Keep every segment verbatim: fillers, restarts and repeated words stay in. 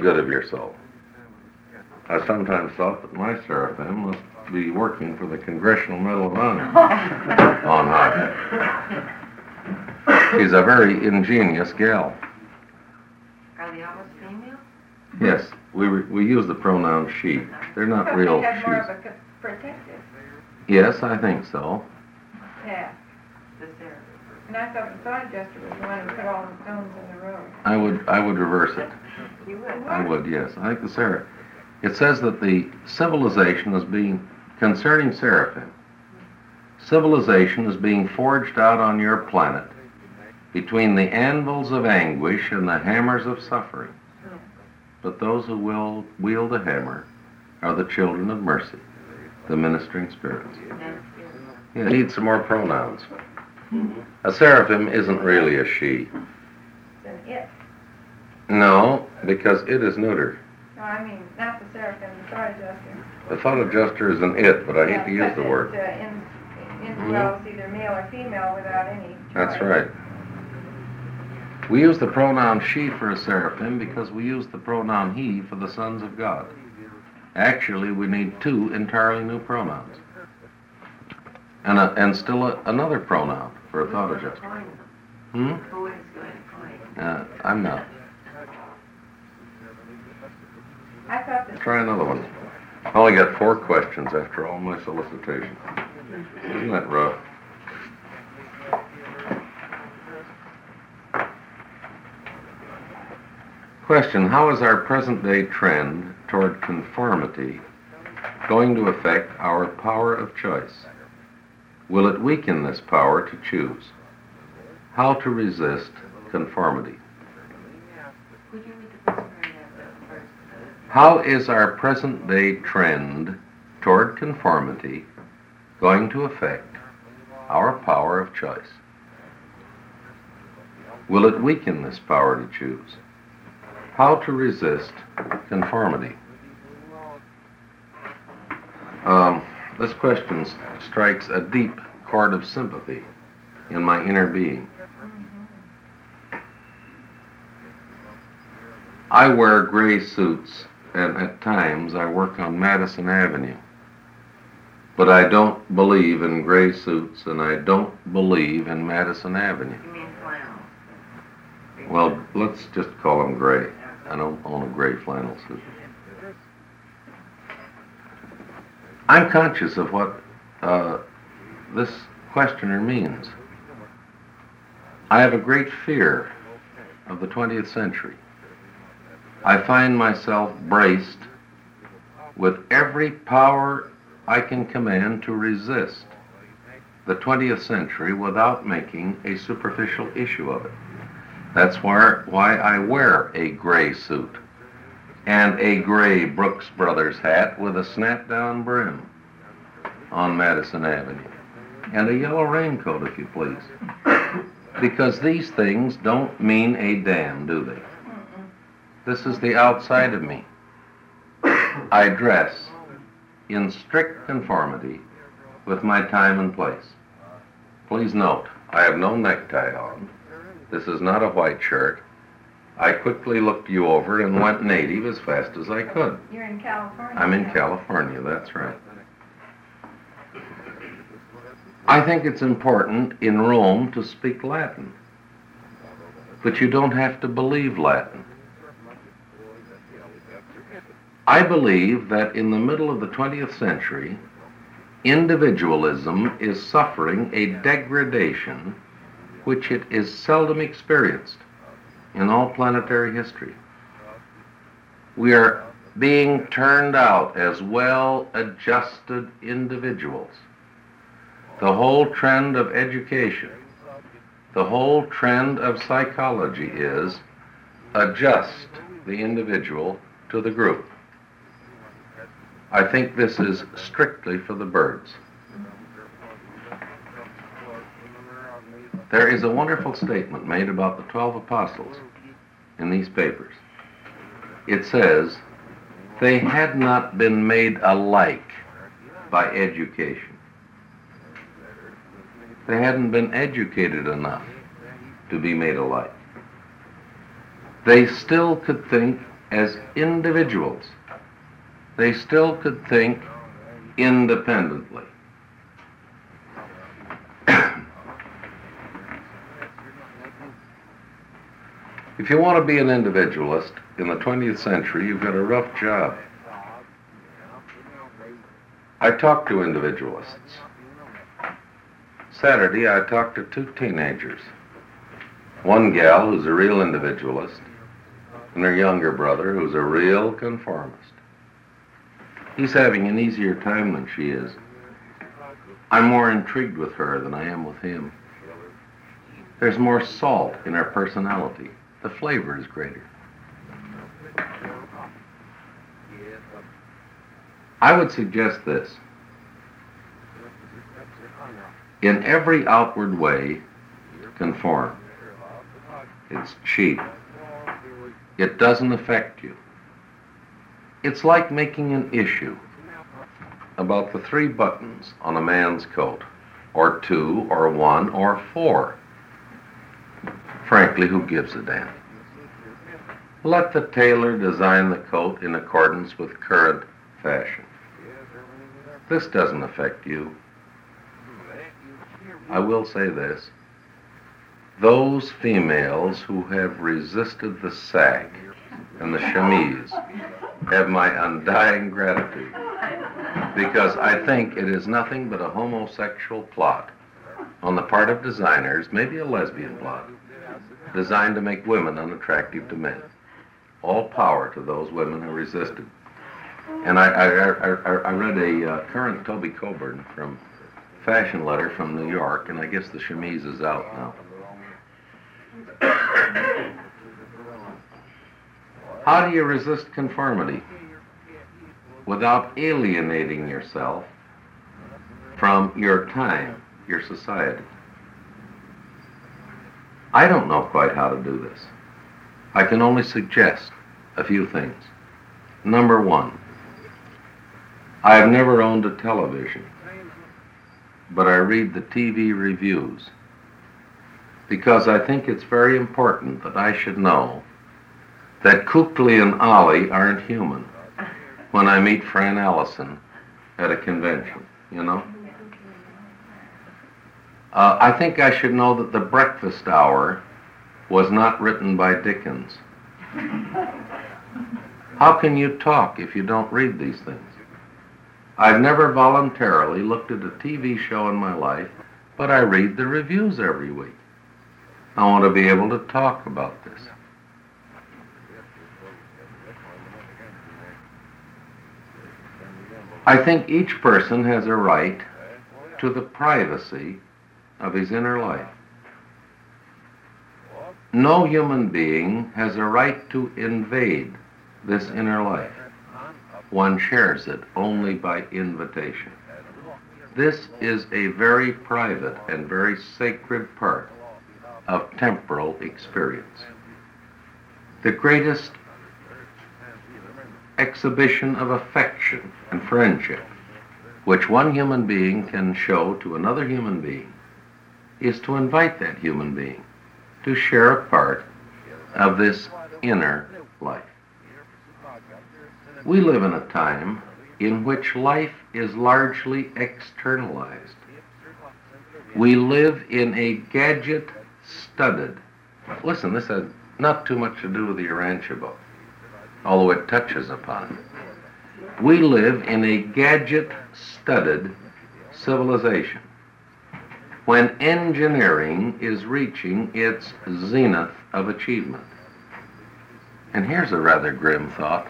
good of your soul. I sometimes thought that my seraphim must be working for the Congressional Medal of Honor on high. She's a very ingenious gal. Are they always female? Yes, we re- we use the pronoun she. They're not real They had more of she's. a co- protective. Yes, I think so. Yeah. The seraphim. And I thought the thought adjuster was the one who put all the stones in the road. I would I would reverse it. You would. I would, yes. I think the seraph. It says that the civilization is being, concerning seraphim, civilization is being forged out on your planet between the anvils of anguish and the hammers of suffering. But those who will wield the hammer are the children of mercy, the ministering spirits. Yeah, need some more pronouns. A seraphim isn't really a she. It's an it. No, because it is neuter. No, I mean, not the seraphim, the thought adjuster. The thought adjuster is an it, but I Yeah, hate to use the but word. It uh, in, indwells either male or female without any That's choice. right. We use the pronoun she for a seraphim because we use the pronoun he for the sons of God. Actually, we need two entirely new pronouns. And, a, and still a, another pronoun for a thought adjuster. Hmm? Who is going to coin? Uh, I'm not. I thought that Try another one. I only got four questions after all my solicitation. Isn't that rough? Question, how is our present-day trend toward conformity going to affect our power of choice? Will it weaken this power to choose? How to resist conformity? Would you read the first paragraph first? How is our present-day trend toward conformity going to affect our power of choice? Will it weaken this power to choose? How to resist conformity? Um, this question s- strikes a deep chord of sympathy in my inner being. I wear gray suits, and at times I work on Madison Avenue. But I don't believe in gray suits, and I don't believe in Madison Avenue. You mean flannel? Well, let's just call them gray. I don't own a gray flannel suit. I'm conscious of what uh, this questioner means. I have a great fear of the twentieth century. I find myself braced with every power I can command to resist the twentieth century without making a superficial issue of it. That's why, why I wear a gray suit and a gray Brooks Brothers hat with a snap-down brim on Madison Avenue, and a yellow raincoat, if you please. Because these things don't mean a damn, do they? This is the outside of me. I dress in strict conformity with my time and place. Please note, I have no necktie on. This is not a white shirt. I quickly looked you over and went native as fast as I could. you're in California. I'm in now. California, that's right. I think it's important in Rome to speak Latin, but you don't have to believe Latin. I believe that in the middle of the twentieth century, individualism is suffering a degradation which it is seldom experienced in all planetary history. We are being turned out as well-adjusted individuals. The whole trend of education, the whole trend of psychology is adjust the individual to the group. I think this is strictly for the birds. There is a wonderful statement made about the twelve apostles in these papers. It says, they had not been made alike by education. They hadn't been educated enough to be made alike. They still could think as individuals. They still could think independently. If you want to be an individualist in the twentieth century, you've got a rough job. I talk to individualists. Saturday, I talked to two teenagers. One gal who's a real individualist, and her younger brother who's a real conformist. He's having an easier time than she is. I'm more intrigued with her than I am with him. There's more salt in her personality. The flavor is greater. I would suggest this. In every outward way, conform. It's cheap. It doesn't affect you. It's like making an issue about the three buttons on a man's coat, or two, or one, or four. Frankly, who gives a damn? Let the tailor design the coat in accordance with current fashion. This doesn't affect you. I will say this. Those females who have resisted the sack and the chemise have my undying gratitude, because I think it is nothing but a homosexual plot on the part of designers, maybe a lesbian plot, designed to make women unattractive to men. All power to those women who resisted. And I, I, I, I read a uh, current Toby Coburn from Fashion Letter from New York, and I guess the chemise is out now. How do you resist conformity without alienating yourself from your time, your society? I don't know quite how to do this. I can only suggest a few things. Number one, I have never owned a television, but I read the T V reviews because I think it's very important that I should know that Kukli and Ollie aren't human when I meet Fran Allison at a convention, you know? Uh, I think I should know that The Breakfast Hour was not written by Dickens. How can you talk if you don't read these things? I've never voluntarily looked at a T V show in my life, but I read the reviews every week. I want to be able to talk about this. I think each person has a right to the privacy of his inner life. No human being has a right to invade this inner life. One shares it only by invitation. This is a very private and very sacred part of temporal experience. The greatest exhibition of affection and friendship which one human being can show to another human being is to invite that human being to share a part of this inner life. We live in a time in which life is largely externalized. We live in a gadget-studded, listen, this has not too much to do with the Urantia book, although it touches upon it. We live in a gadget-studded civilization when engineering is reaching its zenith of achievement. And here's a rather grim thought.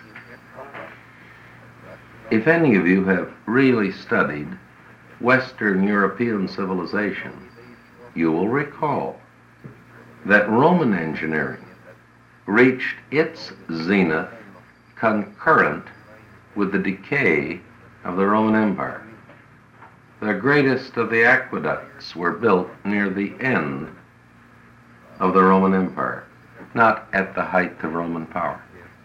If any of you have really studied Western European civilization, you will recall that Roman engineering reached its zenith concurrent with the decay of the Roman Empire. The greatest of the aqueducts were built near the end of the Roman Empire, not at the height of Roman power.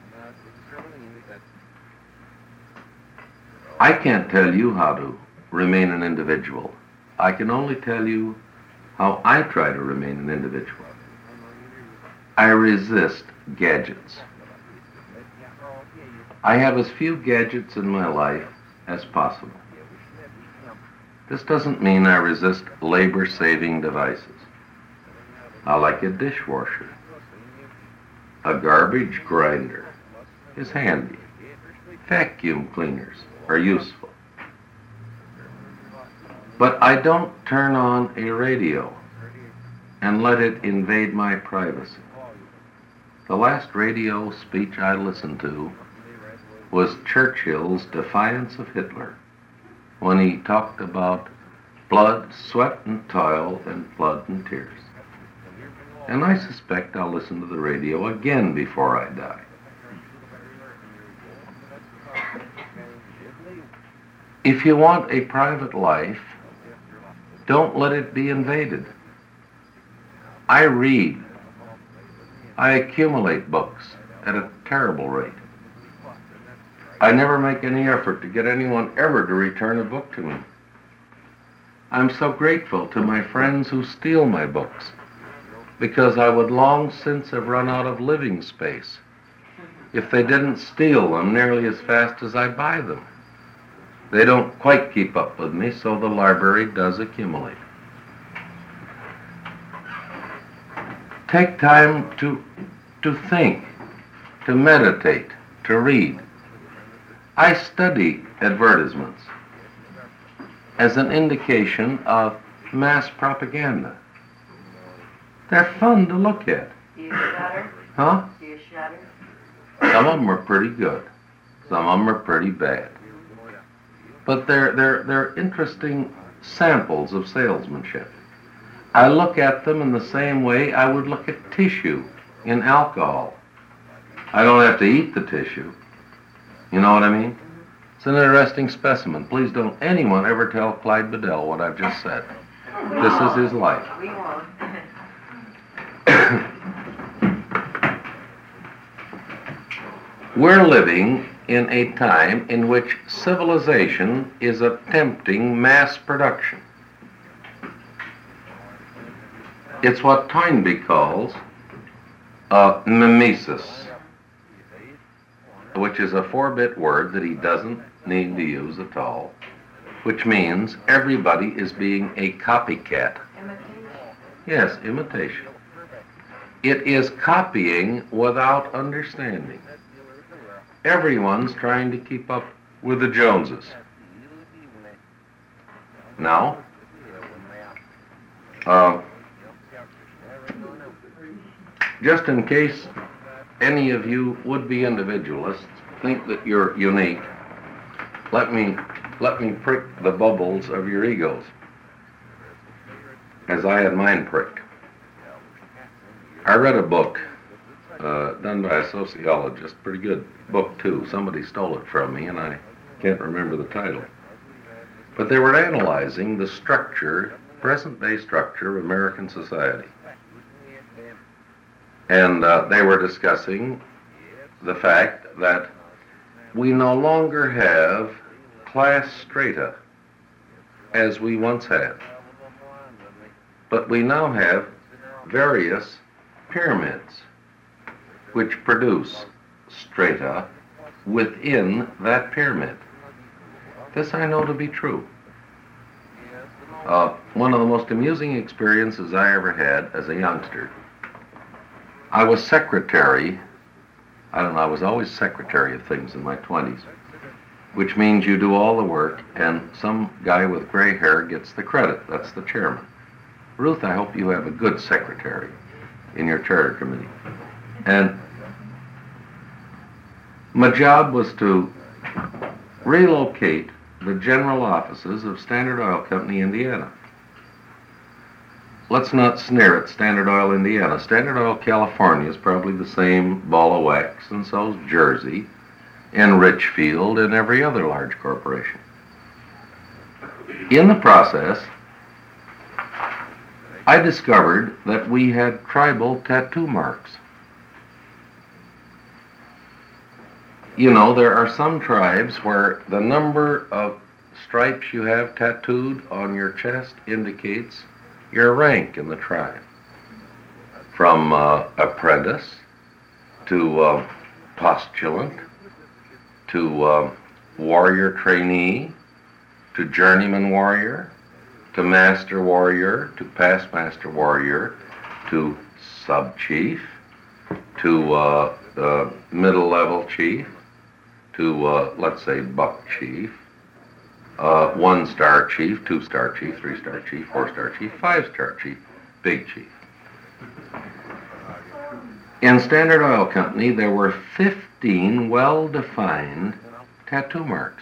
I can't tell you how to remain an individual. I can only tell you how I try to remain an individual. I resist gadgets. I have as few gadgets in my life as possible. This doesn't mean I resist labor-saving devices. I like a dishwasher. A garbage grinder is handy. Vacuum cleaners are useful. But I don't turn on a radio and let it invade my privacy. The last radio speech I listened to was Churchill's defiance of Hitler, when he talked about blood, sweat and toil, and blood and tears. And I suspect I'll listen to the radio again before I die. If you want a private life, don't let it be invaded. I read. I accumulate books at a terrible rate. I never make any effort to get anyone ever to return a book to me. I'm so grateful to my friends who steal my books, because I would long since have run out of living space if they didn't steal them nearly as fast as I buy them. They don't quite keep up with me, so the library does accumulate. Take time to, to think, to meditate, to read. I study advertisements as an indication of mass propaganda. They're fun to look at. Do you shudder? Huh? Do you shudder? Some of them are pretty good. Some of them are pretty bad. But they're, they're, they're interesting samples of salesmanship. I look at them in the same way I would look at tissue in alcohol. I don't have to eat the tissue. You know what I mean? It's an interesting specimen. Please don't anyone ever tell Clyde Bedell what I've just said. This is his life. We won't. We're living in a time in which civilization is attempting mass production. It's what Toynbee calls uh, mimesis, which is a four-bit word that he doesn't need to use at all, which means everybody is being a copycat. Imitation? Yes, imitation. It is copying without understanding. Everyone's trying to keep up with the Joneses. Now, uh, just in case any of you would-be individualists think that you're unique, let me let me prick the bubbles of your egos, as I had mine pricked. I read a book uh, done by a sociologist, pretty good book too. Somebody stole it from me and I can't remember the title. But they were analyzing the structure, present-day structure of American society. And uh, they were discussing the fact that we no longer have class strata as we once had, but we now have various pyramids which produce strata within that pyramid. This I know to be true. Uh, one of the most amusing experiences I ever had as a youngster, I was secretary, I don't know, I was always secretary of things in my twenties, which means you do all the work and some guy with gray hair gets the credit. That's the chairman. Ruth, I hope you have a good secretary in your charter committee. And my job was to relocate the general offices of Standard Oil Company, Indiana. Let's not sneer at Standard Oil, Indiana. Standard Oil, California is probably the same ball of wax, and so is Jersey, and Richfield, and every other large corporation. In the process, I discovered that we had tribal tattoo marks. You know, there are some tribes where the number of stripes you have tattooed on your chest indicates your rank in the tribe. From uh, apprentice to uh, postulant to uh, warrior trainee, to journeyman warrior, to master warrior, to past master warrior, to sub-chief, to uh, uh, middle-level chief, to, uh, let's say, buck chief, uh, one-star chief, two-star chief, three-star chief, four-star chief, five-star chief, big chief. In Standard Oil Company, there were fifteen well-defined tattoo marks,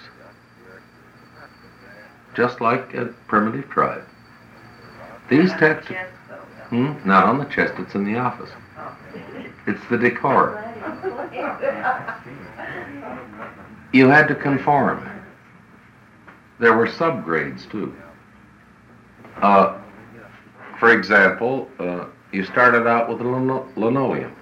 just like a primitive tribe. These tattoos, hmm, not on the chest, it's in the office. It's the decor. You had to conform. There were subgrades too. Uh, for example, uh, you started out with lino- linoleum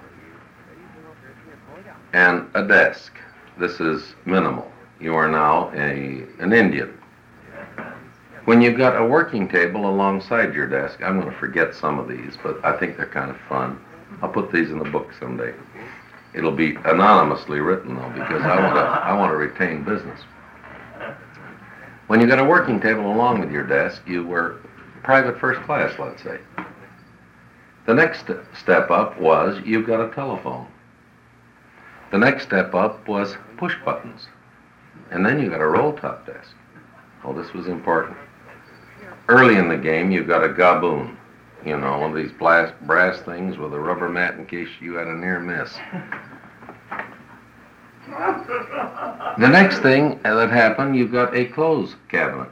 and a desk. This is minimal. You are now a an Indian. When you got a working table alongside your desk, I'm going to forget some of these, but I think they're kind of fun. I'll put these in the book someday. It'll be anonymously written though, because I want to I want to retain business. When you got a working table along with your desk, you were private first class, let's say. The next step up was you got a telephone. The next step up was push buttons. And then you got a roll-top desk. Oh, this was important. Early in the game, you got a gaboon. You know, one of these blast, brass things with a rubber mat in case you had a near miss. The next thing that happened, you got a clothes cabinet.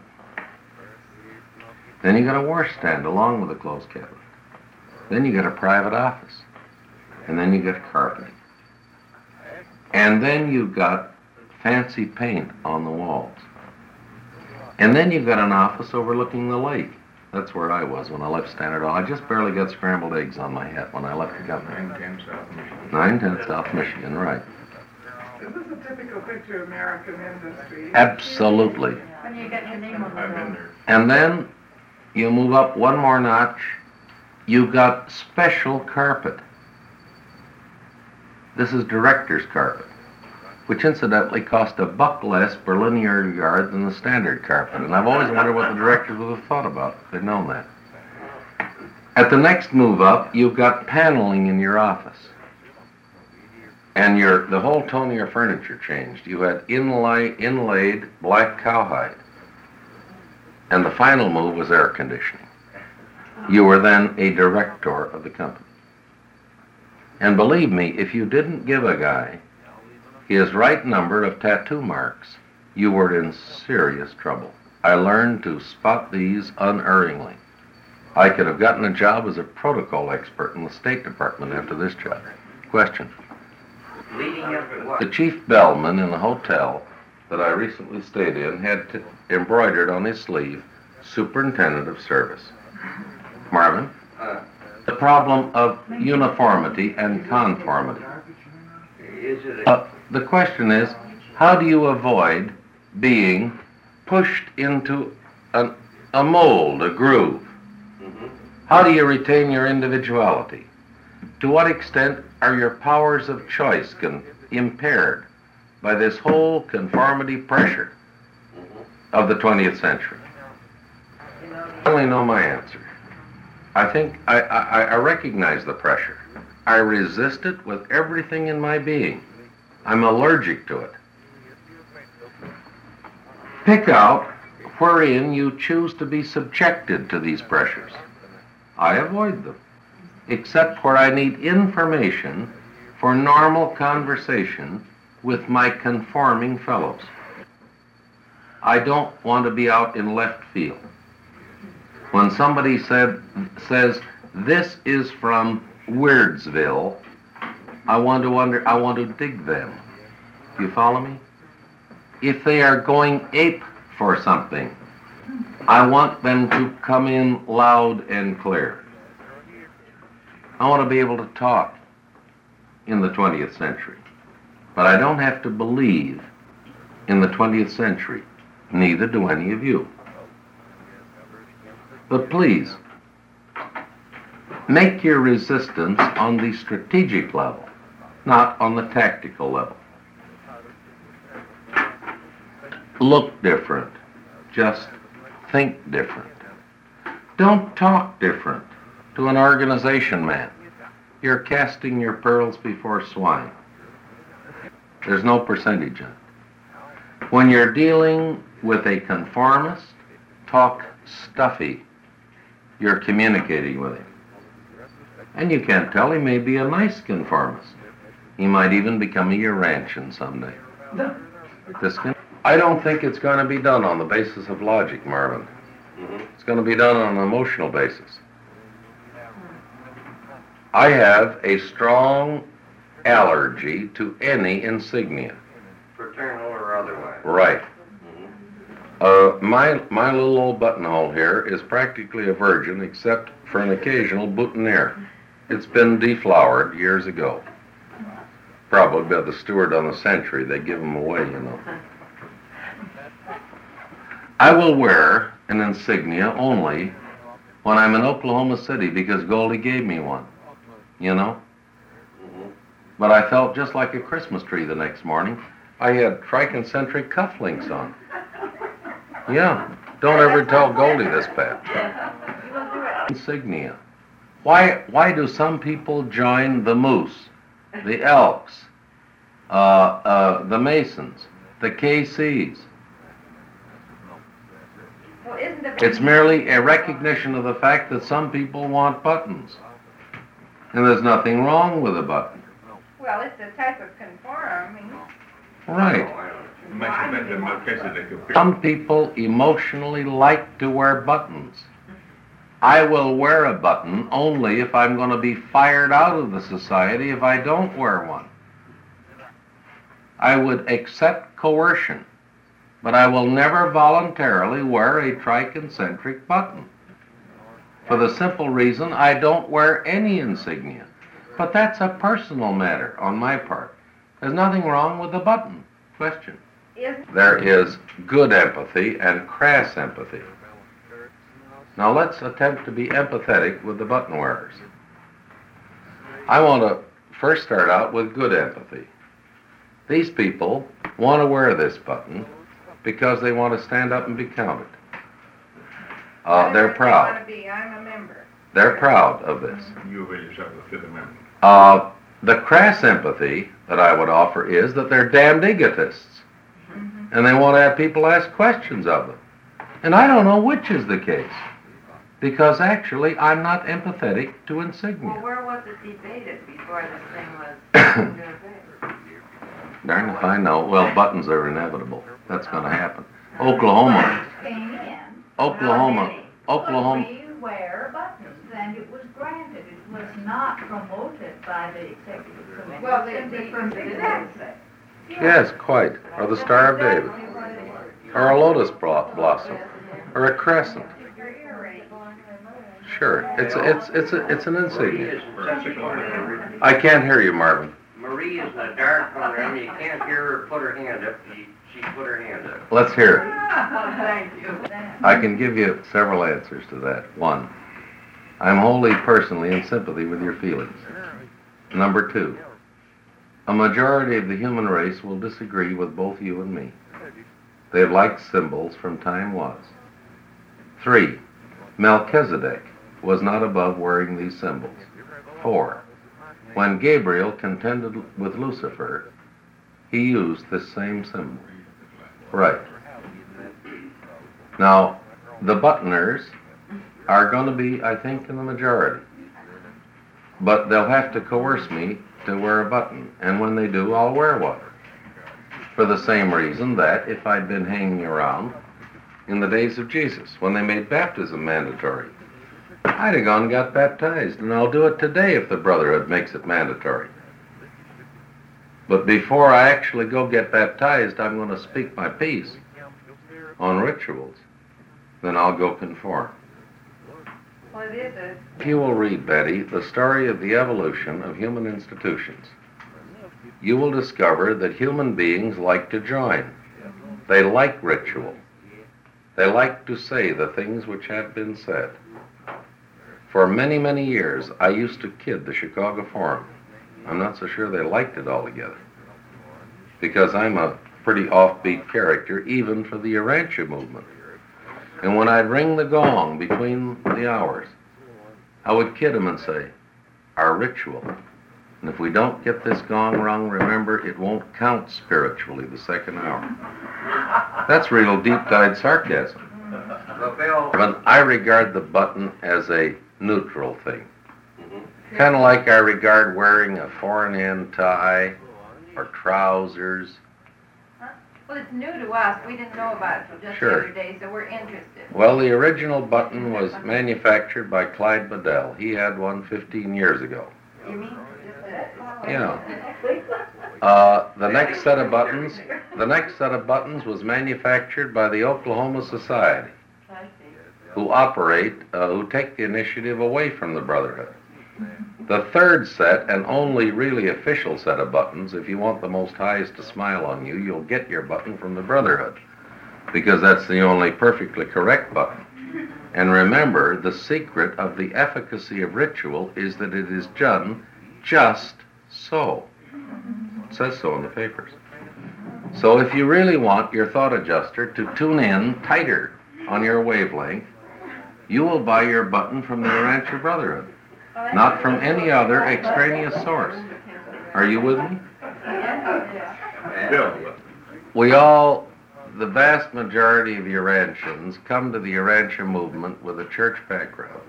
Then you got a washstand along with the clothes cabinet. Then you got a private office. And then you got carpeting. And then you got fancy paint on the walls. And then you got an office overlooking the lake. That's where I was when I left Standard Oil. I just barely got scrambled eggs on my hat when I left the company. nine ten South Michigan. nine ten South Michigan, right. This is a typical picture of American industry. Absolutely. When you get your name on the I've been wall. there. And then you move up one more notch. You got special carpet. This is director's carpet, which incidentally cost a buck less per linear yard than the standard carpet. And I've always wondered what the directors would have thought about if they'd known that. At the next move up, you've got paneling in your office. And your the whole tone of your furniture changed. You had inlay, inlaid black cowhide. And the final move was air conditioning. You were then a director of the company. And believe me, if you didn't give a guy his right number of tattoo marks, you were in serious trouble. I learned to spot these unerringly. I could have gotten a job as a protocol expert in the State Department after this job. Question. Leading up to what? The chief bellman in the hotel that I recently stayed in had t- embroidered on his sleeve, Superintendent of Service. Marvin? Uh, The problem of uniformity and conformity. is it a, Uh, the question is, how do you avoid being pushed into an, a mold, a groove? Mhm. How do you retain your individuality? To what extent are your powers of choice con- impaired by this whole conformity pressure of the twentieth century? I only know my answer. I think I, I, I recognize the pressure. I resist it with everything in my being. I'm allergic to it. Pick out wherein you choose to be subjected to these pressures. I avoid them, except where I need information for normal conversation with my conforming fellows. I don't want to be out in left field. When somebody said says this is from Weirdsville, I want to wonder I want to dig them. You follow me? If they are going ape for something, I want them to come in loud and clear. I want to be able to talk in the twentieth century, but I don't have to believe in the twentieth century. Neither do any of you. But please, make your resistance on the strategic level, not on the tactical level. look different. Just think different. Don't talk different to an organization man. You're casting your pearls before swine. There's no percentage in it. When you're dealing with a conformist, talk stuffy. You're communicating with him. And you can't tell, he may be a nice conformist. He might even become a Urantian someday. This can, I don't think it's going to be done on the basis of logic, Marvin. Mhm. It's going to be done on an emotional basis. I have a strong allergy to any insignia. Fraternal or otherwise. Right. Uh, my my little old buttonhole here is practically a virgin, except for an occasional boutonniere. It's been deflowered years ago. Probably by the steward on the Century. They give them away, you know. I will wear an insignia only when I'm in Oklahoma City because Goldie gave me one, you know. Mhm. But I felt just like a Christmas tree the next morning. I had triconcentric cufflinks on. Yeah, don't ever tell Goldie this, Pat. Insignia. Why, why do some people join the Moose, the Elks, uh, uh, the Masons, the K Cs? Well, isn't the... It's merely a recognition of the fact that some people want buttons. And there's nothing wrong with a button. Well, it's a type of conforming. Right. Oh, I don't- Some people emotionally like to wear buttons. I will wear a button only if I'm going to be fired out of the society if I don't wear one. I would accept coercion, but I will never voluntarily wear a triconcentric button. For the simple reason I don't wear any insignia. But that's a personal matter on my part. There's nothing wrong with the button. Question. Is... There is good empathy and crass empathy. Now let's attempt to be empathetic with the button wearers. I want to first start out with good empathy. These people want to wear this button because they want to stand up and be counted. Uh, they're I proud. want to be, I'm a member. They're proud of this. You avail yourself of the Fifth Amendment. Uh, the crass empathy that I would offer is that they're damned egotists. Mhm. And they want to have people ask questions of them. And I don't know which is the case. Because actually, I'm not empathetic to Well, insignia. where was it debated before this thing was into effect? Darn if I know. Well, buttons are inevitable. That's going to happen. Oklahoma. Came in. Oklahoma. Could Oklahoma. we wear buttons? And it was granted. It was not promoted by the executive committee. Well, the, Simply the, from the exactly. Yes, quite. Or the Star of David. Or a lotus blo- blossom. Or a crescent. Your earring. Sure. It's a, it's it's a, it's an Marie insignia. is such a corner. I can't hear you, Marvin. Marie is in a dark corner. I mean, you can't hear her put her hand up. She, she put her hand up. Let's hear it. Thank you. I can give you several answers to that. One, I'm wholly personally in sympathy with your feelings. Number two, a majority of the human race will disagree with both you and me. They've liked symbols from time was. Three, Melchizedek was not above wearing these symbols. Four, when Gabriel contended with Lucifer, he used this same symbol. Right. Now, the buttoners are going to be, I think, in the majority. But they'll have to coerce me to wear a button. And when they do, I'll wear one. For the same reason that if I'd been hanging around in the days of Jesus, when they made baptism mandatory, I'd have gone and got baptized. And I'll do it today if the Brotherhood makes it mandatory. But before I actually go get baptized, I'm going to speak my piece on rituals. Then I'll go conform. Well, it is a... If you will read, Betty, the story of the evolution of human institutions, you will discover that human beings like to join. They like ritual. They like to say the things which have been said. For many, many years, I used to kid the Chicago Forum. I'm not so sure they liked it altogether. Because I'm a pretty offbeat character, even for the Urantia movement. And when I'd ring the gong between the hours, I would kid him and say, our ritual. And if we don't get this gong rung, remember, it won't count spiritually the second hour. That's real deep-dyed sarcasm. But Bill, But I regard the button as a neutral thing. Kind of like I regard wearing a four-in-hand tie or trousers. Well, it's new to us. We didn't know about it till just Sure. the other day, so we're interested. Well, the original button was manufactured by Clyde Bedell. He had one fifteen years ago. You mean just that? Yeah. Uh, the next set of buttons, the next set of buttons was manufactured by the Oklahoma Society, I see. who operate, uh, who take the initiative away from the Brotherhood. The third set, and only really official set of buttons, if you want the Most Highest to smile on you, you'll get your button from the Brotherhood, because that's the only perfectly correct button. And remember, the secret of the efficacy of ritual is that it is done just so. It says so in the papers. So if you really want your thought adjuster to tune in tighter on your wavelength, you will buy your button from the Urantia Brotherhood, not from any other extraneous source. Are you with me? Bill, We all, the vast majority of Urantians come to the Urantia movement with a church background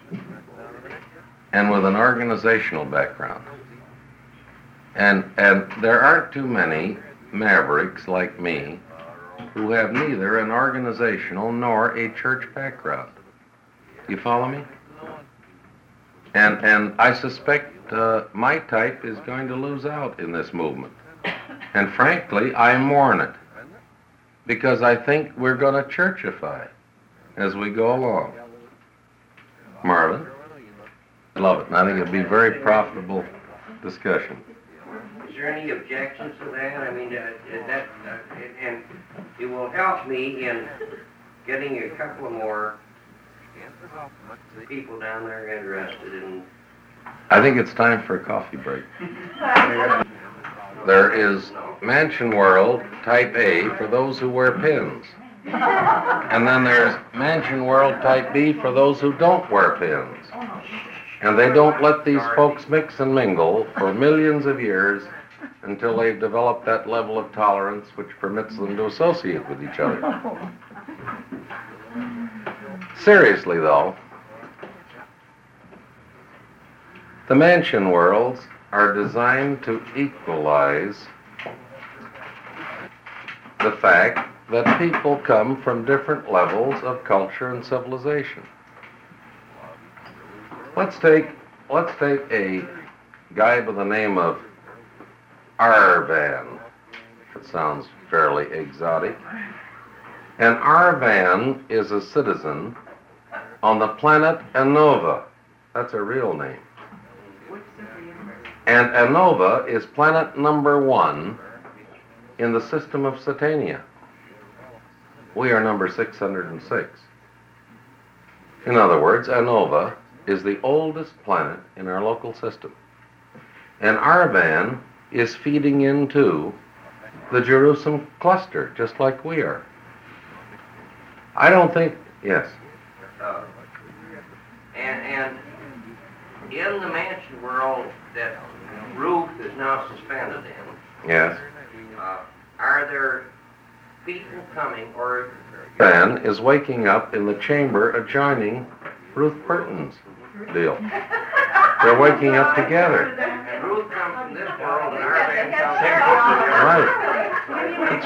and with an organizational background. And, and there aren't too many mavericks like me who have neither an organizational nor a church background. You follow me? And, and I suspect uh, my type is going to lose out in this movement. And frankly, I mourn it, because I think we're going to churchify as we go along. Marlon? Love it. And I think it'll be a very profitable discussion. is there any objections to that? I mean, uh, is that, uh, and it will help me in getting a couple of more people down there interested in. I think it's time for a coffee break. There is Mansion World Type A for those who wear pins. And then there's Mansion World Type B for those who don't wear pins. And they don't let these folks mix and mingle for millions of years until they've developed that level of tolerance which permits them to associate with each other. Seriously, though, the Mansion Worlds are designed to equalize the fact that people come from different levels of culture and civilization. Let's take, let's take a guy by the name of Arvan. That sounds fairly exotic. And Arvan is a citizen on the planet Anova. That's a real name. And Anova is planet number one in the system of Satania. We are number six hundred six. In other words, Anova is the oldest planet in our local system. And Arvan is feeding into the Jerusalem cluster, just like we are. I don't think, yes. Uh, and, and in the Mansion World that Ruth is now suspended in, Yes. uh, are there people coming, or Arvan is waking up in the chamber adjoining Ruth Burton's deal. They're waking up together. and Ruth comes from this world and Arvan comes from Right. That's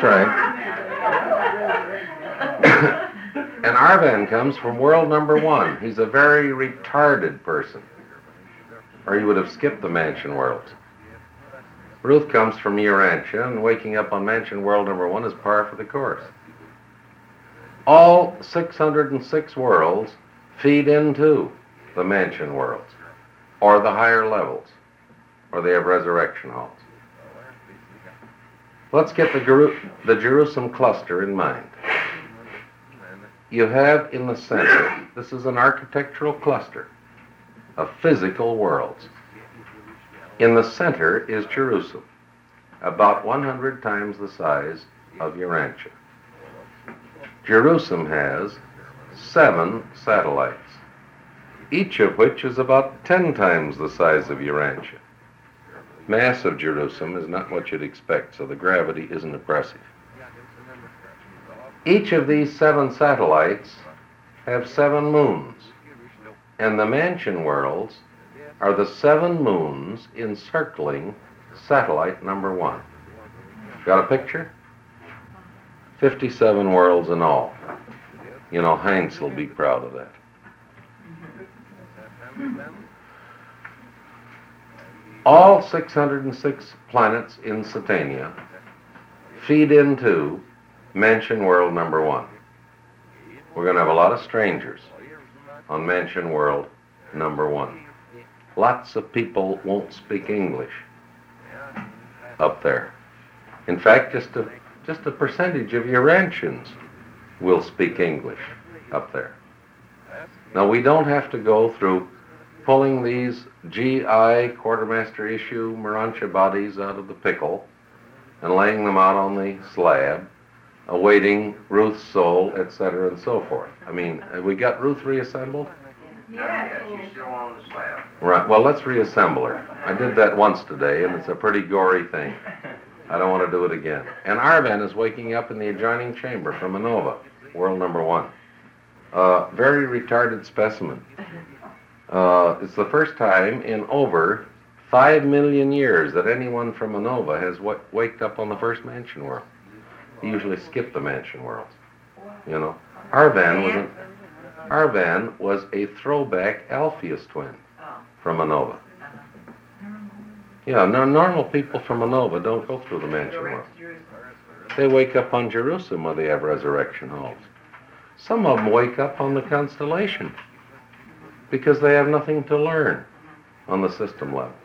right. And Arvan comes from world number one. He's a very retarded person, or he would have skipped the Mansion Worlds. Ruth comes from Urantia, and waking up on Mansion World number one is par for the course. All six hundred six worlds feed into the Mansion Worlds, or the higher levels, or they have resurrection halls. Let's get the, Jeru- the Jerusalem cluster in mind. You have in the center, this is an architectural cluster of physical worlds. In the center is Jerusalem, about one hundred times the size of Urantia. Jerusalem has seven satellites, each of which is about ten times the size of Urantia. Mass of Jerusalem is not what you'd expect, so the gravity isn't oppressive. Each of these seven satellites have seven moons, and the mansion worlds are the seven moons encircling satellite number one. Got a picture? fifty-seven worlds in all. You know, Heinz will be proud of that. All six hundred six planets in Satania feed into Mansion World number one. We're going to have a lot of strangers on Mansion World number one. Lots of people won't speak English up there. In fact, just a, just a percentage of Urantians will speak English up there. Now, we don't have to go through pulling these G I quartermaster issue Morantia bodies out of the pickle and laying them out on the slab, awaiting Ruth's soul, et cetera, and so forth. I mean, have we got Ruth reassembled? Yeah, she's still on the slab. Right, well, let's reassemble her. I did that once today, and it's a pretty gory thing. I don't want to do it again. And Arvan is waking up in the adjoining chamber from Anova, world number one. Uh, very retarded specimen. Uh, it's the first time in over five million years that anyone from Anova has w- waked up on the first mansion world. He usually skipped the mansion worlds. You know, Arvan was an, Arvan was a throwback Alpheus twin from Anova. Yeah, no, normal people from Anova don't go through the mansion world. They wake up on Jerusalem where they have resurrection halls. Some of them wake up on the constellation because they have nothing to learn on the system level.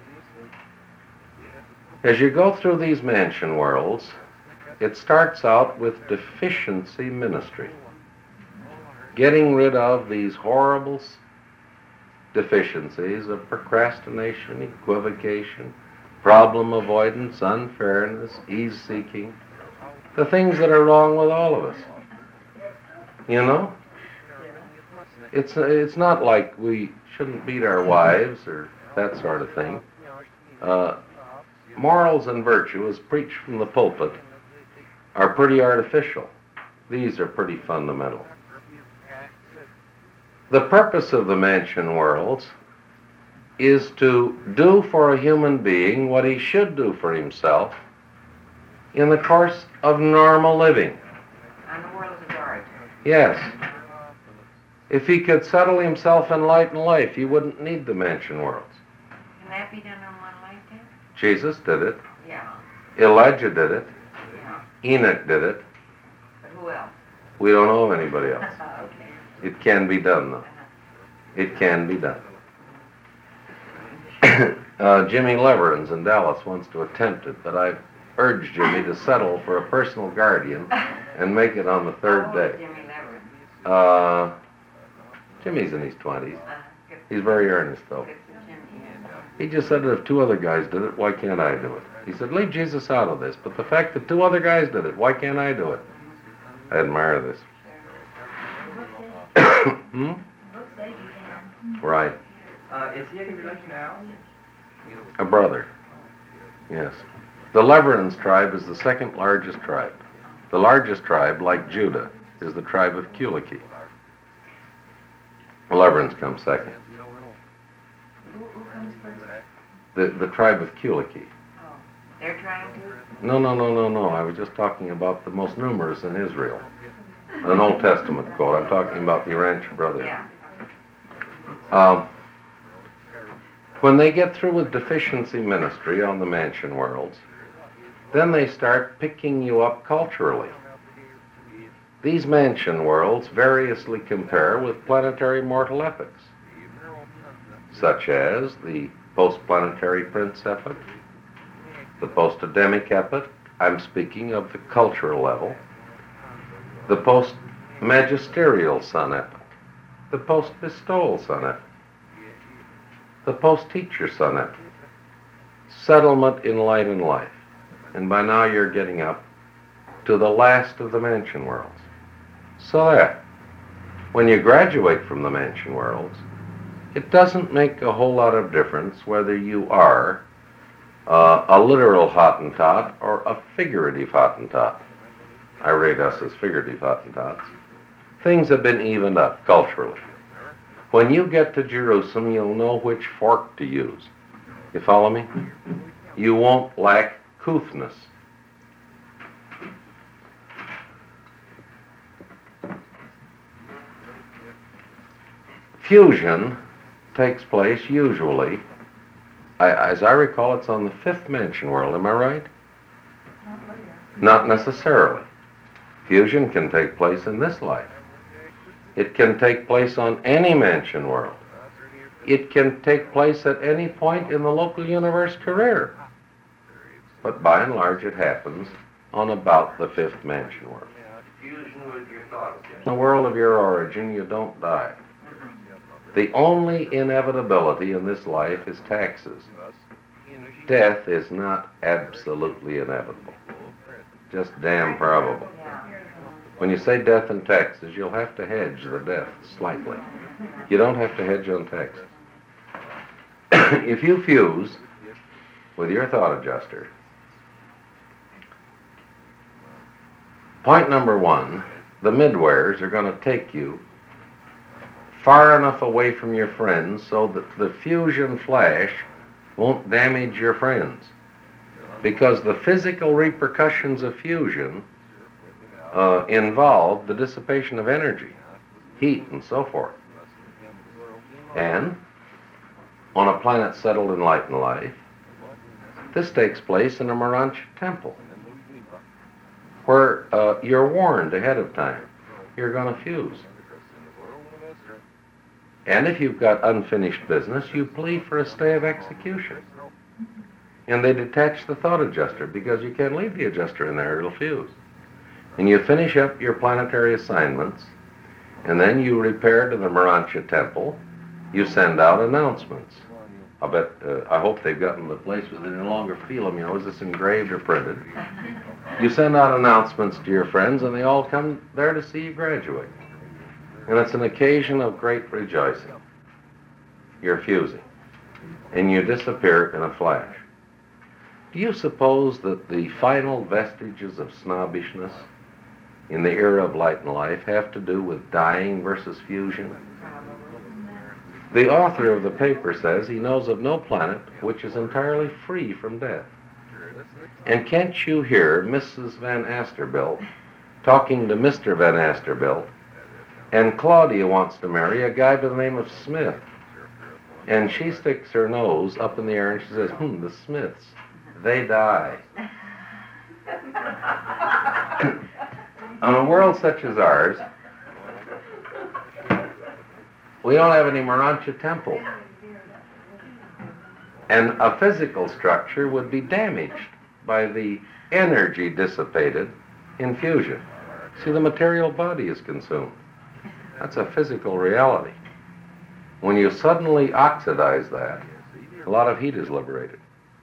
As you go through these mansion worlds, it starts out with deficiency ministry. Getting rid of these horrible deficiencies of procrastination, equivocation, problem avoidance, unfairness, ease-seeking, the things that are wrong with all of us. You know? It's, it's not like we shouldn't beat our wives or that sort of thing. Uh, morals and virtue, as preached from the pulpit, are pretty artificial. These are pretty fundamental. The purpose of the mansion worlds is to do for a human being what he should do for himself in the course of normal living. On the world of art. Yes. If he could settle himself in light and life, he wouldn't need the mansion worlds. Can that be done on one lifetime? Jesus did it. Yeah. Elijah did it. Yeah. Enoch did it. But who else? We don't know of anybody else. Okay. It can be done, though. It can be done. uh, Jimmy Leverins in Dallas wants to attempt it, but I've urged Jimmy to settle for a personal guardian and make it on the third How old is day. Jimmy Leverett? Uh, Jimmy's in his twenties. Uh, good- He's very earnest, though. good for Jimmy, yeah. He just said that if two other guys did it, why can't I do it? He said, leave Jesus out of this, but the fact that two other guys did it, why can't I do it? I admire this. hmm? Looks like you can. Right. Uh, is he a conversion now? A brother. Yes. The Leverins tribe is the second largest tribe. The largest tribe, like Judah, is the tribe of Kuliki. The Leverins come second. Who, who comes first? The, the tribe of Kuliki. Oh, they're trying to? No, no, no, no, no. I was just talking about the most numerous in Israel. An Old Testament quote. I'm talking about the Urantia brothers. Yeah. Um, when they get through with deficiency ministry on the mansion worlds, then they start picking you up culturally. These mansion worlds variously compare with planetary mortal epochs, such as the post-planetary prince epoch, the post-Adamic epoch, I'm speaking of the cultural level, the post-magisterial sun epoch, the post-bestowal sun epoch, the post-teacher sun epoch, settlement in light and life. and by now you're getting up to the last of the mansion worlds. So that when you graduate from the mansion worlds, it doesn't make a whole lot of difference whether you are uh, a literal Hottentot or a figurative Hottentot. I rate us as figurative Hottentots. Things have been evened up culturally. When you get to Jerusalem, you'll know which fork to use. You follow me? You won't lack couthness. Fusion takes place usually, I, as I recall, it's on the fifth mansion world. Am I right? Not necessarily. Fusion can take place in this life. It can take place on any mansion world. It can take place at any point in the local universe career. But by and large, it happens on about the fifth mansion world. Fusion with your thoughts. In the world of your origin, you don't die. The only inevitability in this life is taxes. Death is not absolutely inevitable, just damn probable. When you say death and taxes, you'll have to hedge the death slightly. You don't have to hedge on taxes. If you fuse with your thought adjuster, point number one, the midwares are going to take you far enough away from your friends so that the fusion flash won't damage your friends. Because the physical repercussions of fusion uh, involve the dissipation of energy, heat, and so forth. And on a planet settled in light and life, this takes place in a Morancha temple, where uh, you're warned ahead of time you're going to fuse. And if you've got unfinished business, you plead for a stay of execution. And they detach the thought adjuster because you can't leave the adjuster in there, it'll fuse. And you finish up your planetary assignments, and then you repair to the Morancha temple. You send out announcements. I bet, uh, I hope they've gotten the place where they no longer feel them, you know, is this engraved or printed? You send out announcements to your friends, and they all come there to see you graduate. And it's an occasion of great rejoicing. You're fusing, and you disappear in a flash. Do you suppose that the final vestiges of snobbishness in the era of light and life have to do with dying versus fusion? The author of the paper says he knows of no planet which is entirely free from death. And can't you hear Missus Van Asterbilt talking to Mister Van Asterbilt, and Claudia wants to marry a guy by the name of Smith. And she sticks her nose up in the air and she says, hmm, the Smiths, they die. On a world such as ours, we don't have any Morancha temple. And a physical structure would be damaged by the energy dissipated in fusion. See, the material body is consumed. That's a physical reality. When you suddenly oxidize that, a lot of heat is liberated.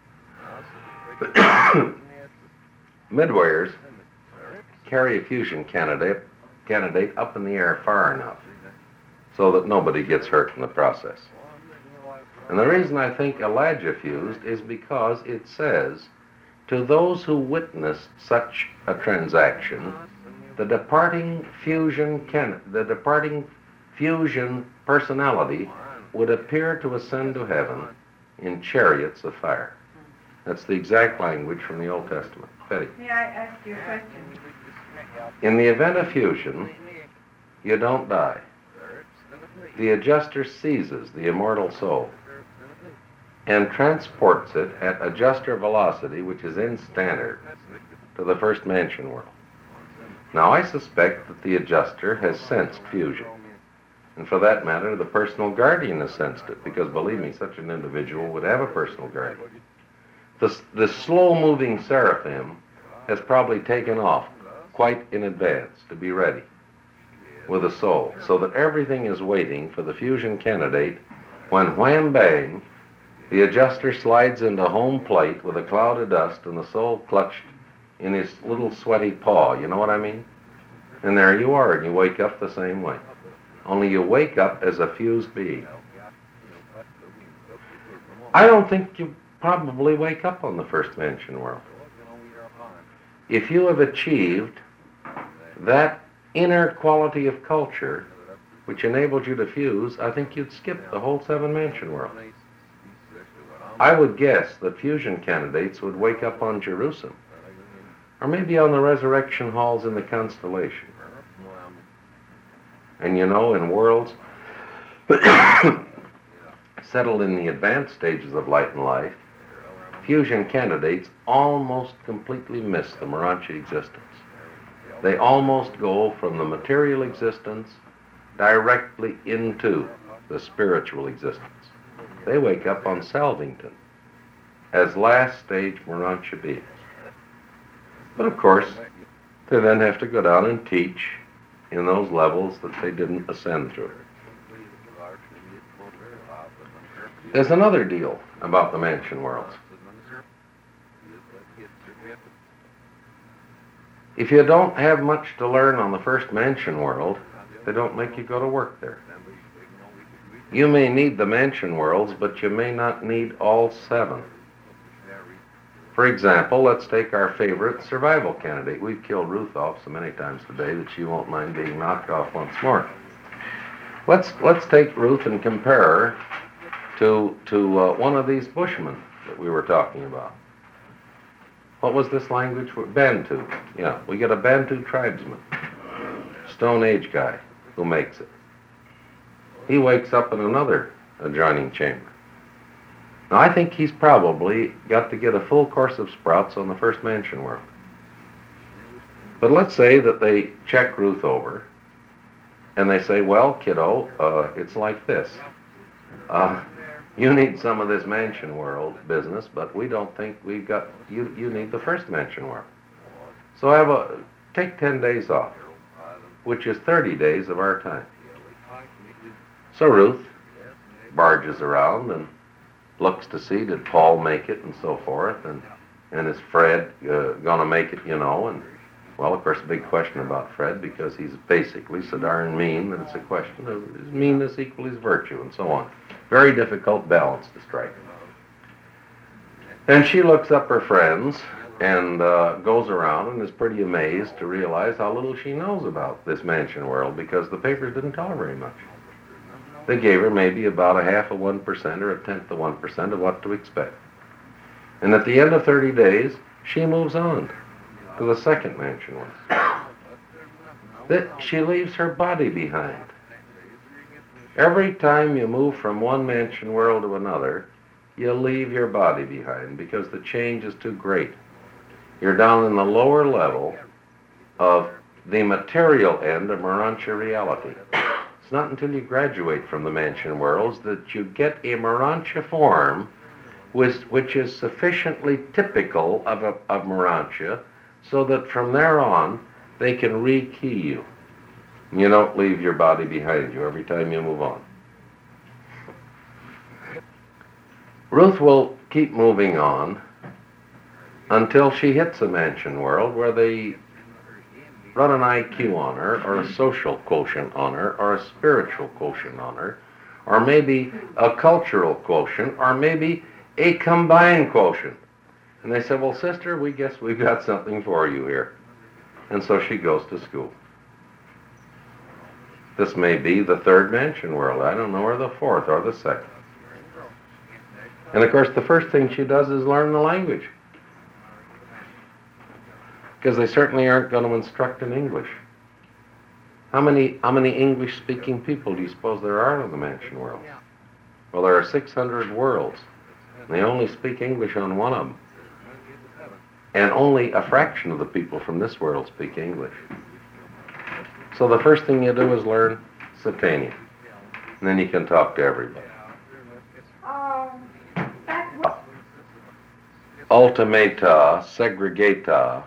Midwayers carry a fusion candidate, candidate up in the air far enough so that nobody gets hurt in the process. And the reason I think Elijah fused is because it says, to those who witnessed such a transaction, the departing fusion can, the departing fusion personality would appear to ascend to heaven in chariots of fire. That's the exact language from the Old Testament. Betty. May I ask you a question? In the event of fusion, you don't die. The adjuster seizes the immortal soul and transports it at adjuster velocity, which is in standard, to the first mansion world. Now, I suspect that the adjuster has sensed fusion. And for that matter, the personal guardian has sensed it, because believe me, such an individual would have a personal guardian. The, the slow-moving seraphim has probably taken off quite in advance to be ready with a soul, so that everything is waiting for the fusion candidate when wham bang, The adjuster slides into home plate with a cloud of dust and the soul clutched in his little sweaty paw, you know what I mean? And there you are, and you wake up the same way. Only you wake up as a fused being. I don't think you probably wake up on the first mansion world. If you have achieved that inner quality of culture which enabled you to fuse, I think you'd skip the whole seven mansion world. I would guess that fusion candidates would wake up on Jerusalem, or maybe on the resurrection halls in the constellation. And you know, in worlds settled in the advanced stages of light and life, fusion candidates almost completely miss the Morontia existence. They almost go from the material existence directly into the spiritual existence. They wake up on Salvington as last stage Morontia beings. But of course, they then have to go down and teach in those levels that they didn't ascend through. There's another deal about the mansion worlds. If you don't have much to learn on the first mansion world, they don't make you go to work there. You may need the mansion worlds, but you may not need all seven. For example, let's take our favorite survival candidate. We've killed Ruth off so many times today that she won't mind being knocked off once more. Let's let's take Ruth and compare her to to uh, one of these Bushmen that we were talking about. What was this language? Bantu. Yeah, we get a Bantu tribesman, Stone Age guy, who makes it. He wakes up in another adjoining chamber. Now, I think he's probably got to get a full course of sprouts on the first mansion world. But let's say that they check Ruth over, and they say, well, kiddo, uh, it's like this. Uh, you need some of this mansion world business, but we don't think we've got, you, you need the first mansion world. So have a, take ten days off, which is thirty days of our time. So Ruth barges around and looks to see, did Paul make it, and so forth, and and is Fred uh, gonna make it, you know, and well, of course, a big question about Fred, because he's basically so darn mean that it's a question of is meanness equal his virtue, and so on. Very difficult balance to strike. And she looks up her friends and uh, goes around and is pretty amazed to realize how little she knows about this mansion world, because the papers didn't tell her very much. They gave her maybe about a half of one percent or a tenth of one percent of what to expect. And at the end of thirty days, she moves on to the second mansion world. That she leaves her body behind. Every time you move from one mansion world to another, you leave your body behind because the change is too great. You're down in the lower level of the material end of Morontia reality. It's not until you graduate from the mansion worlds that you get a Morontia form which, which is sufficiently typical of, a, of Morontia so that from there on they can re-key you. You don't leave your body behind you every time you move on. Ruth will keep moving on until she hits a mansion world where they run an I Q on her, or a social quotient on her, or a spiritual quotient on her, or maybe a cultural quotient, or maybe a combined quotient. And they say, well, sister, we guess we've got something for you here. And so she goes to school. This may be the third mansion world, I don't know, or the fourth, or the second. And of course, the first thing she does is learn the language, because they certainly aren't going to instruct in English. How many how many English-speaking people do you suppose there are in the mansion world? Well, there are six hundred worlds, and they only speak English on one of them. And only a fraction of the people from this world speak English. So the first thing you do is learn Satanian, and then you can talk to everybody. Um, that was, Ultimata, segregata,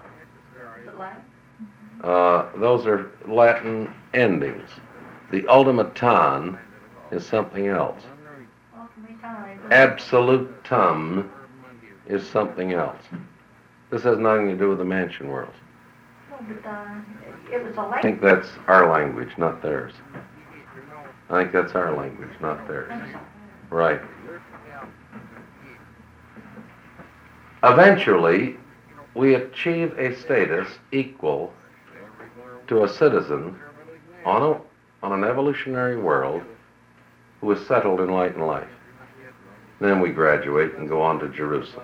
uh, those are Latin endings. The ultimaton is something else. Ultimately, absolutum is something else. This has nothing to do with the mansion world. No, but, uh, it was a I think language. that's our language, not theirs. I think that's our language, not theirs. Right. Eventually, we achieve a status equal to a citizen on a on an evolutionary world who is settled in light and life. Then we graduate and go on to Jerusalem.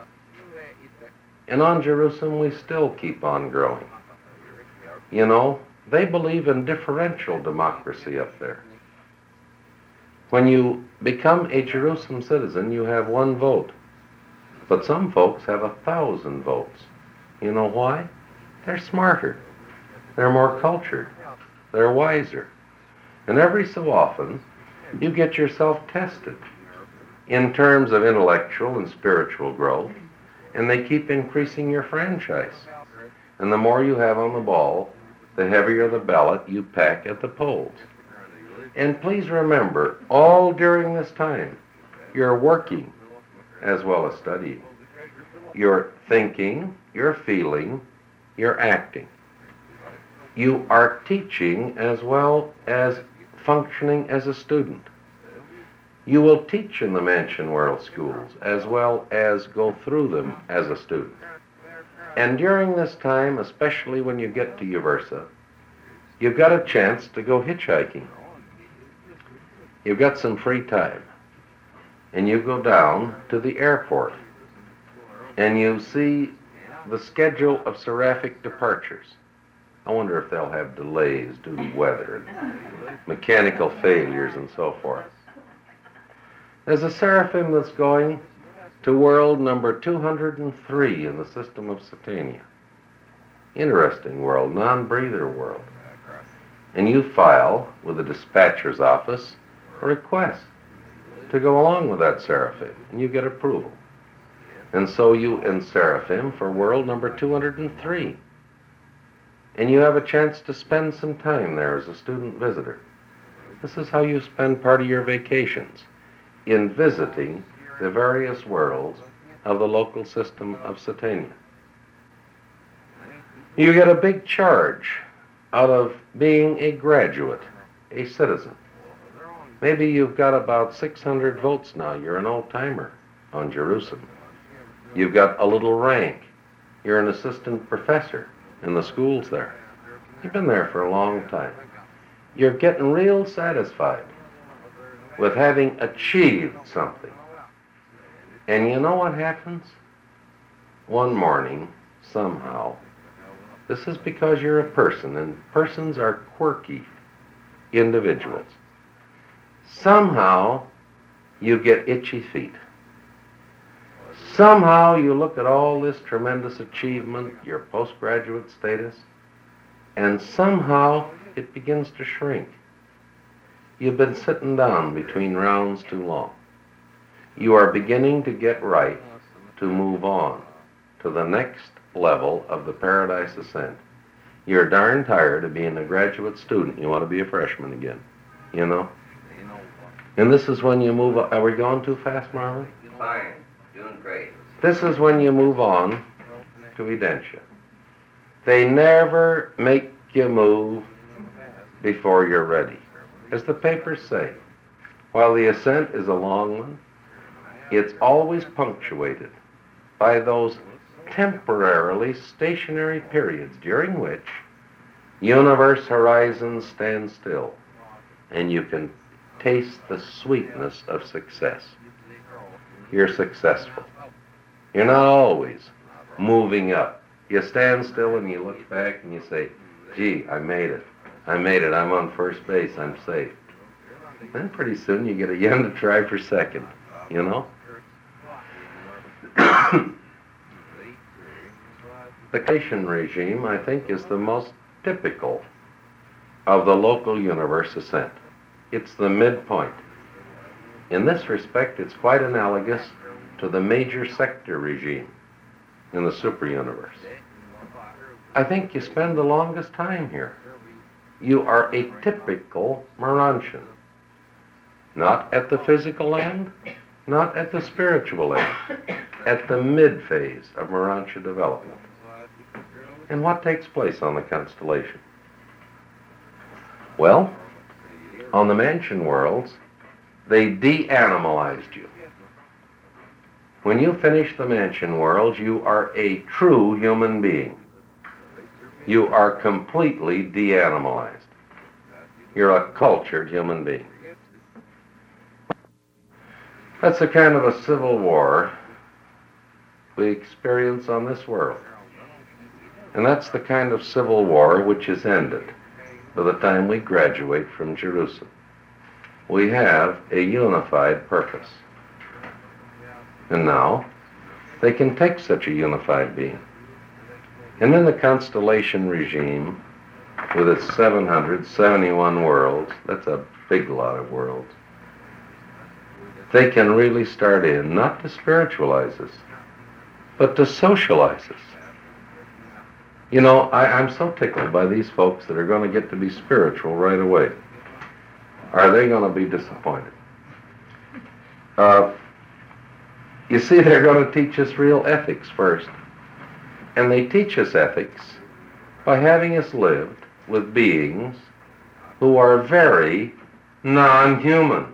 And on Jerusalem, we still keep on growing. You know, they believe in differential democracy up there. When you become a Jerusalem citizen, you have one vote. But some folks have a thousand votes. You know why? They're smarter. They're more cultured. They're wiser. And every so often, you get yourself tested in terms of intellectual and spiritual growth, and they keep increasing your franchise. And the more you have on the ball, the heavier the ballot you pack at the polls. And please remember, all during this time, you're working as well as studying. You're thinking, you're feeling, you're acting. You are teaching as well as functioning as a student. You will teach in the Mansion World schools as well as go through them as a student. And during this time, especially when you get to Uversa, you've got a chance to go hitchhiking. You've got some free time. And you go down to the airport and you see the schedule of seraphic departures. I wonder if they'll have delays due to weather and mechanical failures and so forth. There's a seraphim that's going to world number two hundred three in the system of Satania. Interesting world, non-breather world. And you file with the dispatcher's office a request to go along with that seraphim, and you get approval. And so you and seraphim for world number two hundred three. And you have a chance to spend some time there as a student visitor. This is how you spend part of your vacations, in visiting the various worlds of the local system of Satania. You get a big charge out of being a graduate, a citizen. Maybe you've got about six hundred votes now. You're an old-timer on Jerusalem. You've got a little rank. You're an assistant professor in the schools there. You've been there for a long time. You're getting real satisfied with having achieved something. And you know what happens? One morning, somehow, this is because you're a person, and persons are quirky individuals. Somehow, you get itchy feet. Somehow, you look at all this tremendous achievement, your postgraduate status, and somehow it begins to shrink. You've been sitting down between rounds too long. You are beginning to get right to move on to the next level of the Paradise Ascent. You're darn tired of being a graduate student. You want to be a freshman again, you know? And this is when you move on. Are we going too fast, Marlon? Fine, doing great. This is when you move on to Edentia. They never make you move before you're ready. As the papers say, while the ascent is a long one, it's always punctuated by those temporarily stationary periods during which universe horizons stand still and you can taste the sweetness of success. You're successful. You're not always moving up. You stand still and you look back and you say, gee, I made it. I made it. I'm on first base. I'm safe. Then pretty soon you get a yen to try for second, you know? The Cation regime, I think, is the most typical of the local universe ascent. It's the midpoint. In this respect, it's quite analogous to the major sector regime in the superuniverse. I think you spend the longest time here. You are a typical Morontian. Not at the physical end, not at the spiritual age, at the mid-phase of Morontia development. And what takes place on the constellation? Well, on the mansion worlds, they de-animalized you. When you finish the mansion worlds, you are a true human being. You are completely de-animalized. You're a cultured human being. That's a kind of a civil war we experience on this world. And that's the kind of civil war which is ended by the time we graduate from Jerusalem. We have a unified purpose. And now, they can take such a unified being. And in the constellation regime, with its seven hundred seventy-one worlds, that's a big lot of worlds, they can really start in, not to spiritualize us, but to socialize us. You know, I, I'm so tickled by these folks that are going to get to be spiritual right away. Are they going to be disappointed? Uh, you see, they're going to teach us real ethics first. And they teach us ethics by having us live with beings who are very non-human.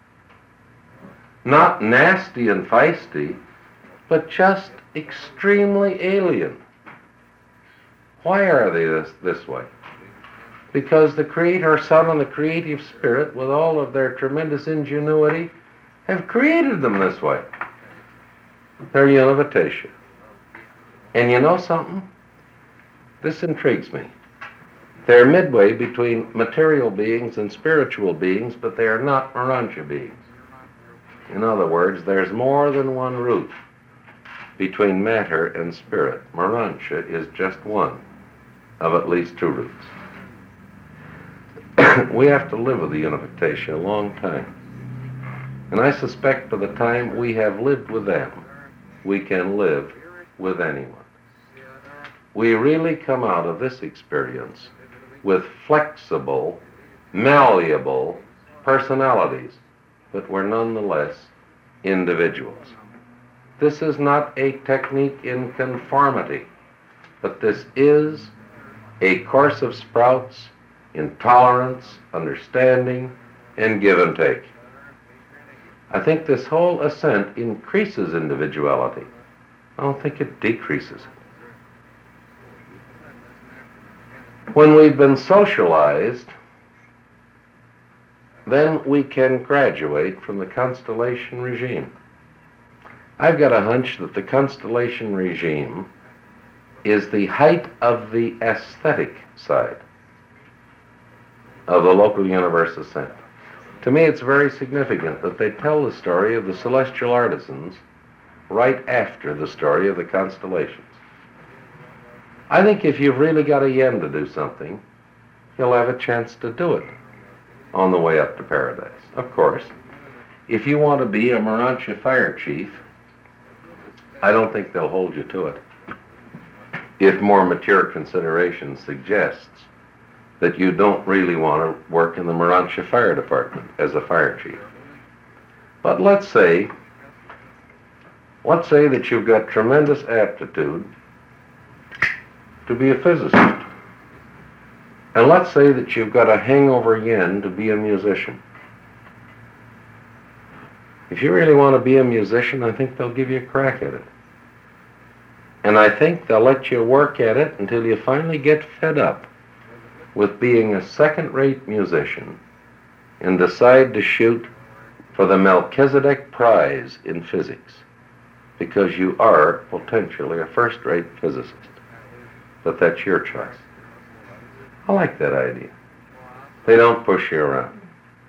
Not nasty and feisty, but just extremely alien. Why are they this, this way? Because the Creator Son and the Creative Spirit, with all of their tremendous ingenuity, have created them this way. They're unification. And you know something? This intrigues me. They're midway between material beings and spiritual beings, but they are not Morontia beings. In other words, there's more than one root between matter and spirit. Morontia is just one of at least two roots. We have to live with the unification a long time. And I suspect by the time we have lived with them, we can live with anyone. We really come out of this experience with flexible, malleable personalities, but we're nonetheless individuals. This is not a technique in conformity, but this is a course of sprouts in tolerance, understanding, and give and take. I think this whole ascent increases individuality. I don't think it decreases it. When we've been socialized, then we can graduate from the constellation regime. I've got a hunch that the constellation regime is the height of the aesthetic side of the local universe ascent. To me, it's very significant that they tell the story of the celestial artisans right after the story of the constellations. I think if you've really got a yen to do something, you'll have a chance to do it on the way up to paradise. Of course, if you want to be a Morontia fire chief, I don't think they'll hold you to it. If more mature consideration suggests that you don't really want to work in the Morontia Fire Department as a fire chief. But let's say, let's say that you've got tremendous aptitude to be a physicist. And let's say that you've got a hangover yen to be a musician. If you really want to be a musician, I think they'll give you a crack at it. And I think they'll let you work at it until you finally get fed up with being a second-rate musician and decide to shoot for the Melchizedek Prize in physics, because you are potentially a first-rate physicist. But that's your choice. I like that idea. They don't push you around.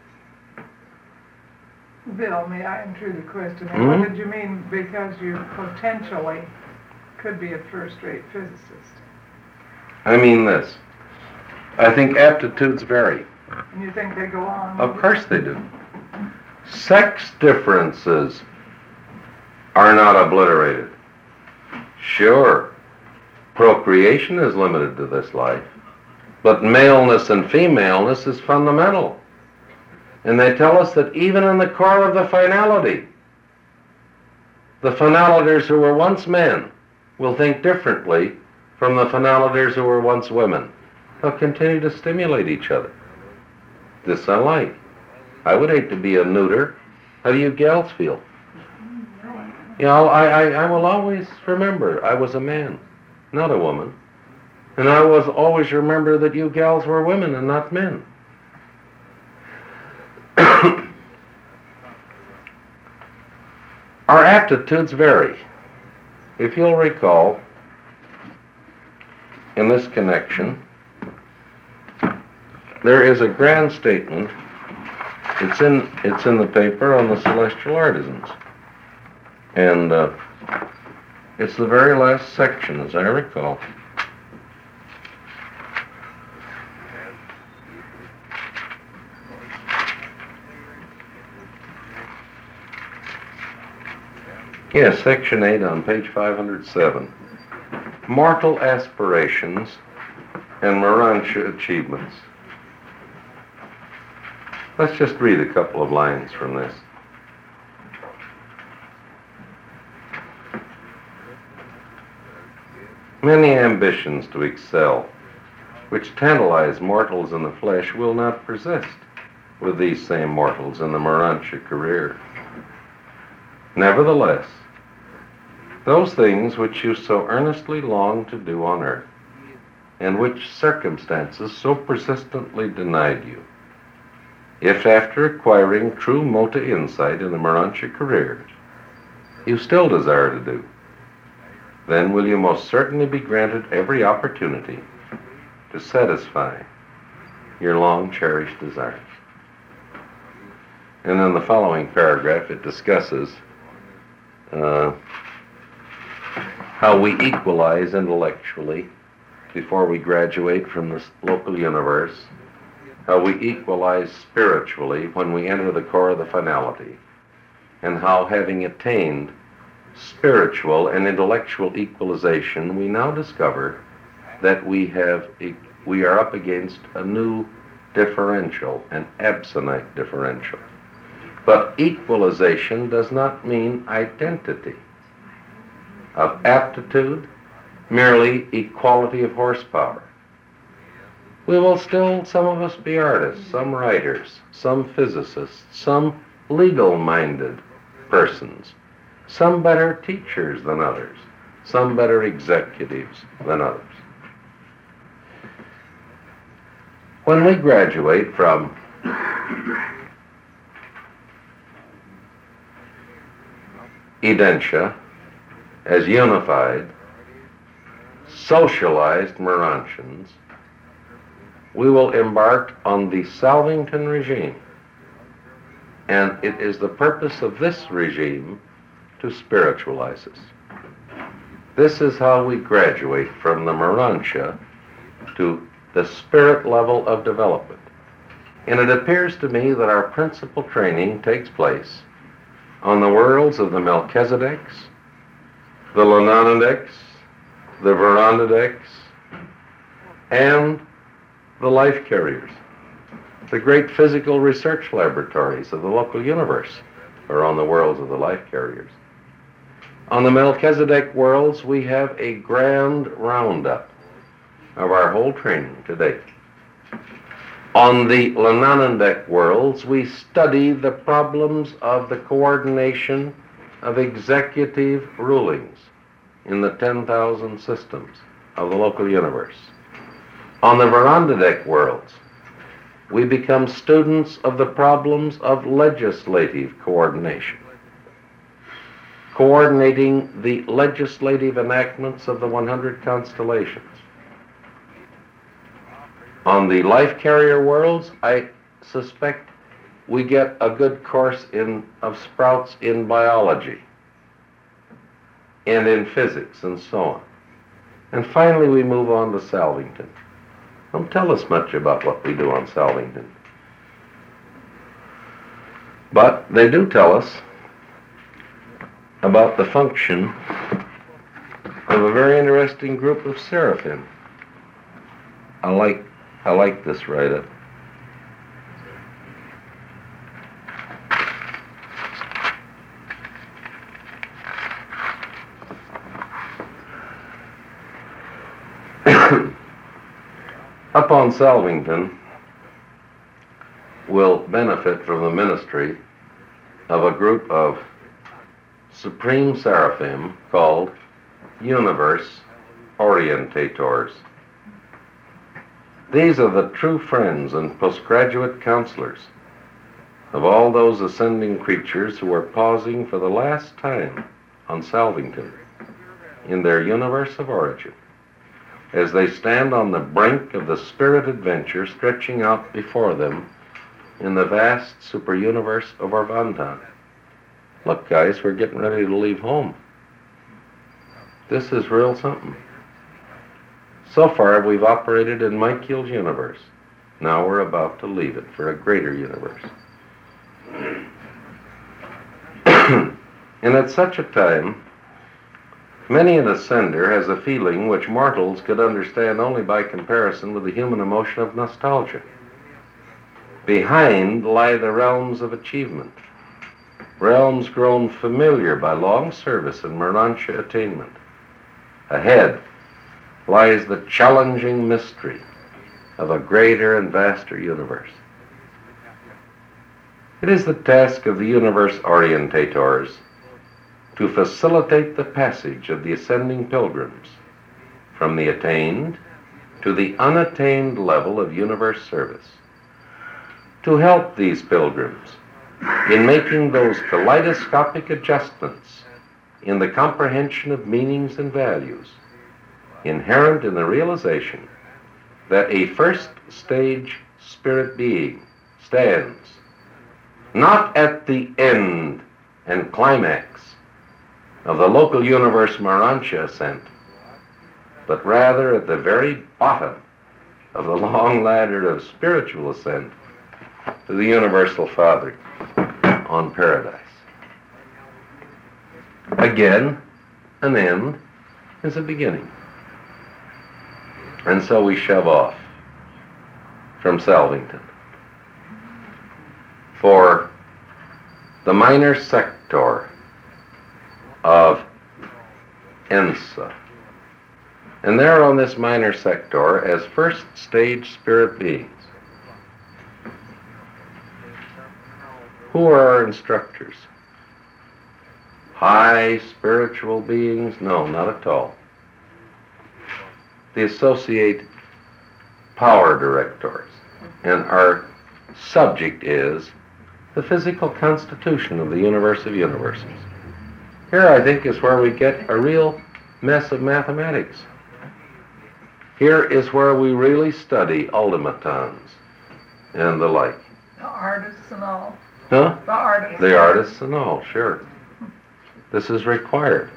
Bill, may I intrude the question? Mm-hmm. What did you mean because you potentially could be a first-rate physicist? I mean this. I think aptitudes vary. And you think they go on? Of course they do. Sex differences are not obliterated. Sure, procreation is limited to this life, but maleness and femaleness is fundamental. And they tell us that even in the core of the finality, The phonologers who were once men will think differently from the phonologers who were once women. They'll continue to stimulate each other. This I like. I would hate to be a neuter. How do you gals feel? You know, I, I, I will always remember I was a man, not a woman. And I will always remember that you gals were women and not men. Our aptitudes vary. If you'll recall, in this connection, there is a grand statement. It's in it's in the paper on the celestial artisans, and uh, it's the very last section, as I recall. Yes, section eight on page five hundred seven. Mortal aspirations and Morancha achievements. Let's just read a couple of lines from this. Many ambitions to excel, which tantalize mortals in the flesh, will not persist with these same mortals in the Morancha career. Nevertheless, those things which you so earnestly long to do on earth, and which circumstances so persistently denied you, if after acquiring true mota insight in the Morancha career, you still desire to do, then will you most certainly be granted every opportunity to satisfy your long-cherished desires. And in the following paragraph, it discusses uh, how we equalize intellectually before we graduate from this local universe, how we equalize spiritually when we enter the core of the finality, and how, having attained spiritual and intellectual equalization, we now discover that we have we are up against a new differential, an absonite differential. But equalization does not mean identity of aptitude, merely equality of horsepower. We will still, some of us, be artists, some writers, some physicists, some legal-minded persons, some better teachers than others, some better executives than others. When we graduate from Edentia as unified, socialized Moranchans, we will embark on the Salvington regime. And it is the purpose of this regime to spiritualize us. This is how we graduate from the Morancha to the spirit level of development. And it appears to me that our principal training takes place on the worlds of the Melchizedeks, the Lonanodeks, the Verondadeks, and the life carriers. The great physical research laboratories of the local universe are on the worlds of the life carriers. On the Melchizedek worlds, we have a grand roundup of our whole training to date. On the Lonanodek worlds, we study the problems of the coordination of executive rulings in the ten thousand systems of the local universe. On the Verondadek worlds, we become students of the problems of legislative coordination, coordinating the legislative enactments of the one hundred constellations. On the life carrier worlds, I suspect we get a good course in of sprouts in biology and in physics and so on. And finally, we move on to Salvington. Don't tell us much about what we do on Salvington. But they do tell us about the function of a very interesting group of seraphim. I like I like this write-up. up on Salvington will benefit from the ministry of a group of supreme seraphim called universe orientators. These are the true friends and postgraduate counselors of all those ascending creatures who are pausing for the last time on Salvington in their universe of origin, as they stand on the brink of the spirit adventure stretching out before them in the vast super-universe of Orvantan. Look, guys, we're getting ready to leave home. This is real something. So far, we've operated in Michael's universe. Now we're about to leave it for a greater universe. And at such a time, many an ascender has a feeling which mortals could understand only by comparison with the human emotion of nostalgia. Behind lie the realms of achievement, realms grown familiar by long service and Morontia attainment. Ahead lies the challenging mystery of a greater and vaster universe. It is the task of the universe orientators to facilitate the passage of the ascending pilgrims from the attained to the unattained level of universe service, to help these pilgrims in making those kaleidoscopic adjustments in the comprehension of meanings and values inherent in the realization that a first stage spirit being stands not at the end and climax of the local universe Morontia ascent, but rather at the very bottom of the long ladder of spiritual ascent to the Universal Father on Paradise. Again, an end is a beginning. And so we shove off from Salvington for the minor sector of Ensa. And there on this minor sector as first stage spirit beings. Who are our instructors? High spiritual beings? No, not at all. The associate power directors. And our subject is the physical constitution of the universe of universes. Here, I think, is where we get a real mess of mathematics. Here is where we really study automatons and the like. The artists and all. Huh? The artists. The artists and all, sure. This is required.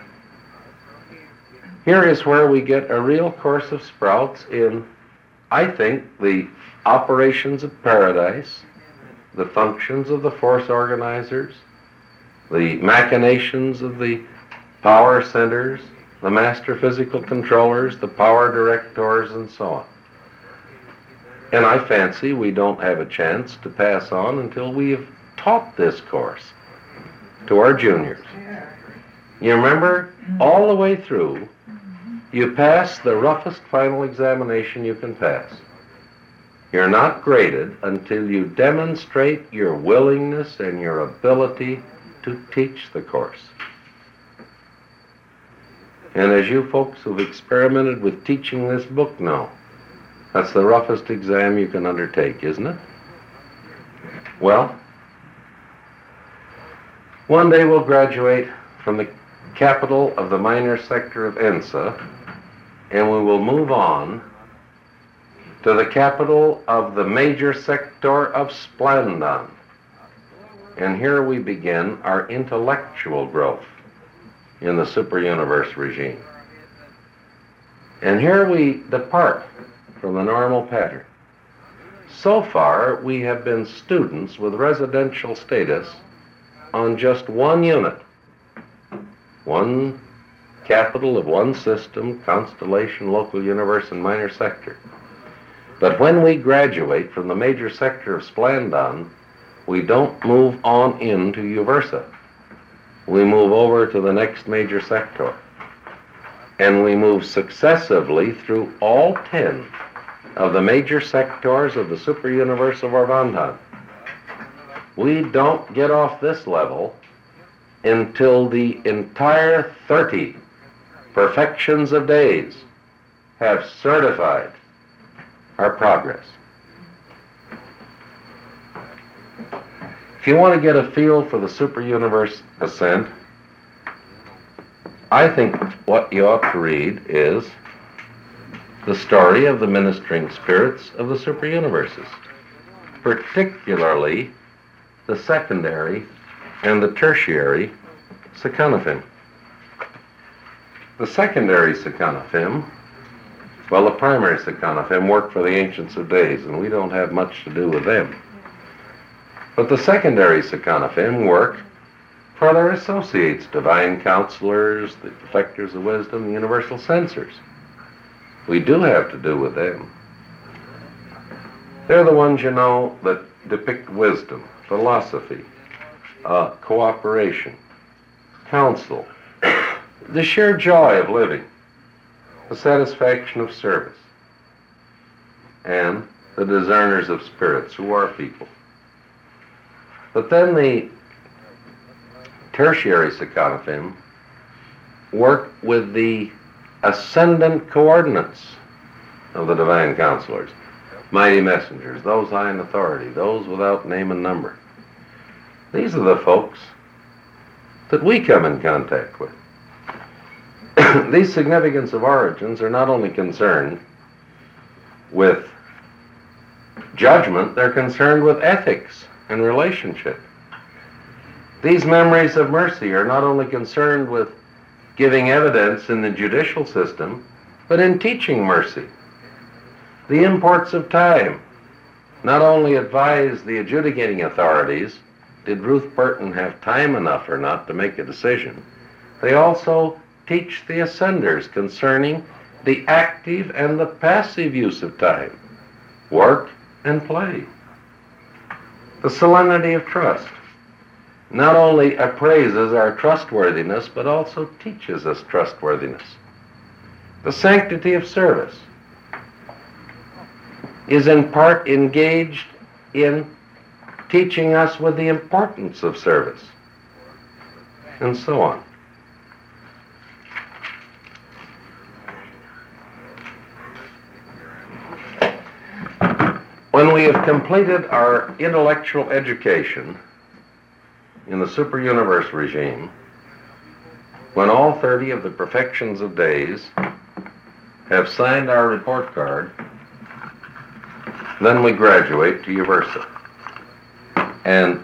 Here is where we get a real course of sprouts in, I think, the operations of Paradise, the functions of the force organizers, the machinations of the power centers, the master physical controllers, the power directors, and so on. And I fancy we don't have a chance to pass on until we have taught this course to our juniors. You remember, all the way through, you pass the roughest final examination you can pass. You're not graded until you demonstrate your willingness and your ability to teach the course. And as you folks who've experimented with teaching this book know, that's the roughest exam you can undertake, isn't it? Well, one day we'll graduate from the capital of the minor sector of Ensa, and we will move on to the capital of the major sector of Splandon. And here we begin our intellectual growth in the super-universe regime. And here we depart from the normal pattern. So far, we have been students with residential status on just one unit, one capital of one system, constellation, local universe, and minor sector. But when we graduate from the major sector of Splandon, we don't move on into Uversa. We move over to the next major sector. And we move successively through all ten of the major sectors of the superuniverse of Orvondan. We don't get off this level until the entire thirty perfections of days have certified our progress. If you want to get a feel for the superuniverse ascent, I think what you ought to read is the story of the ministering spirits of the superuniverses, particularly the secondary and the tertiary Sekanophim. The secondary Sekanophim, well, the primary Sekanophim work for the Ancients of Days, and we don't have much to do with them. But the secondary Sekanophim work for their associates, divine counselors, the perfecters of wisdom, the universal censors. We do have to do with them. They're the ones, you know, that depict wisdom, philosophy, uh, cooperation, counsel, the sheer joy of living, the satisfaction of service, and the discerners of spirits, who are people. But then the tertiary Sekanophim work with the ascendant coordinates of the divine counselors, mighty messengers, those high in authority, those without name and number. These are the folks that we come in contact with. These significance of origins are not only concerned with judgment, they're concerned with ethics and relationship. These memories of mercy are not only concerned with giving evidence in the judicial system, but in teaching mercy. The imports of time not only advise the adjudicating authorities, did Ruth Burton have time enough or not to make a decision, they also teach the ascenders concerning the active and the passive use of time, work and play. The solemnity of trust not only appraises our trustworthiness, but also teaches us trustworthiness. The sanctity of service is in part engaged in teaching us with the importance of service, and so on. When we have completed our intellectual education in the superuniverse regime, when all thirty of the perfections of days have signed our report card, then we graduate to Uversa. And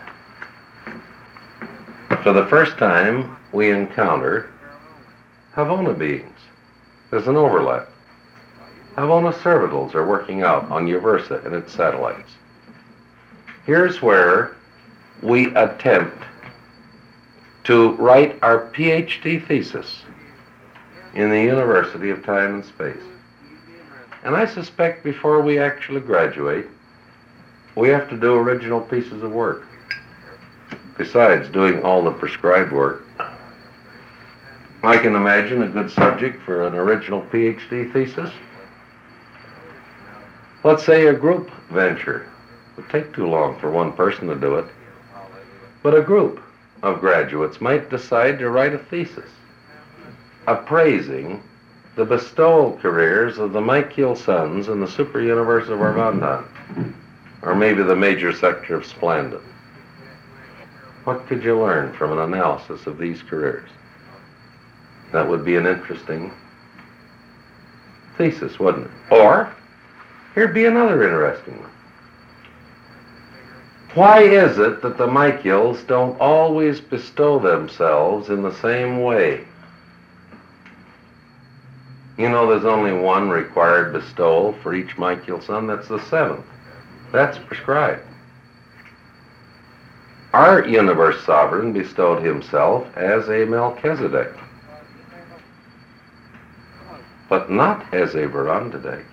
for the first time, we encounter Havona beings. There's an overlap. Havona servitals are working out on Uversa and its satellites. Here's where we attempt to write our PhD thesis in the University of Time and Space. And I suspect before we actually graduate, we have to do original pieces of work, besides doing all the prescribed work. I can imagine a good subject for an original PhD thesis. Let's say a group venture. It would take too long for one person to do it. But a group of graduates might decide to write a thesis appraising the bestowal careers of the Mykiel sons in the superuniverse of Orvondan, or maybe the major sector of Splandon. What could you learn from an analysis of these careers? That would be an interesting thesis, wouldn't it? Or, here'd be another interesting one. Why is it that the Mykiels don't always bestow themselves in the same way? You know, there's only one required bestowal for each Mykiel son. That's the seventh. That's prescribed. Our universe sovereign bestowed himself as a Melchizedek, but not as a Verandadek,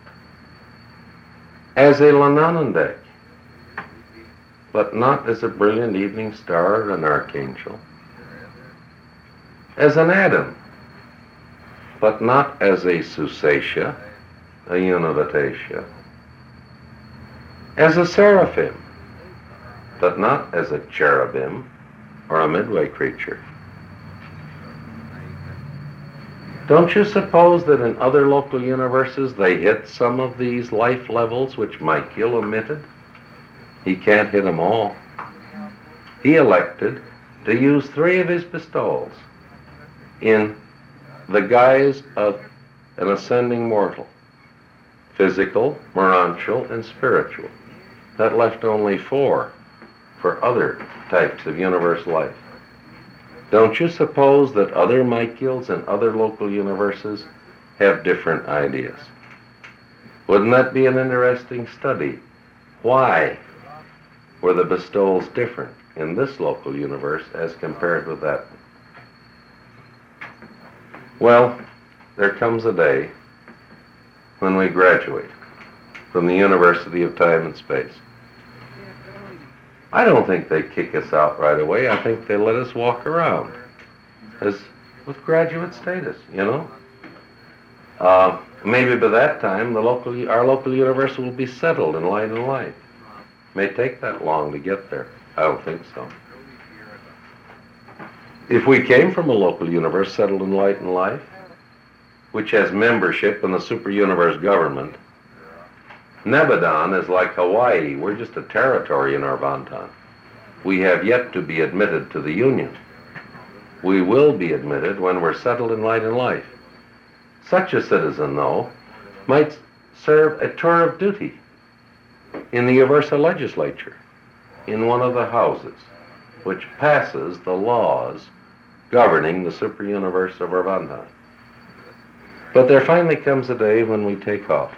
as a Lananandek, but not as a brilliant evening star or an archangel, as an Adam, but not as a Susatia a Univitatia, as a seraphim, but not as a cherubim or a midway creature. Don't you suppose that in other local universes they hit some of these life levels which Michael omitted? He can't hit them all. He elected to use three of his bestowals in the guise of an ascending mortal: physical, morontial, and spiritual. That left only four for other types of universe life. Don't you suppose that other Michaels and other local universes have different ideas? Wouldn't that be an interesting study? Why were the bestowals different in this local universe as compared with that one? Well, there comes a day when we graduate from the University of Time and Space. I don't think they kick us out right away. I think they let us walk around as with graduate status, you know. Uh, maybe by that time, the local, our local universe will be settled in light and life. May take that long to get there. I don't think so. If we came from a local universe settled in light and life, which has membership in the super universe government, Nebadon is like Hawaii. We're just a territory in Arvantan. We have yet to be admitted to the Union. We will be admitted when we're settled in light and life. Such a citizen, though, might serve a tour of duty in the Aversa legislature, in one of the houses, which passes the laws governing the super universe of Arvantan. But there finally comes a day when we take off.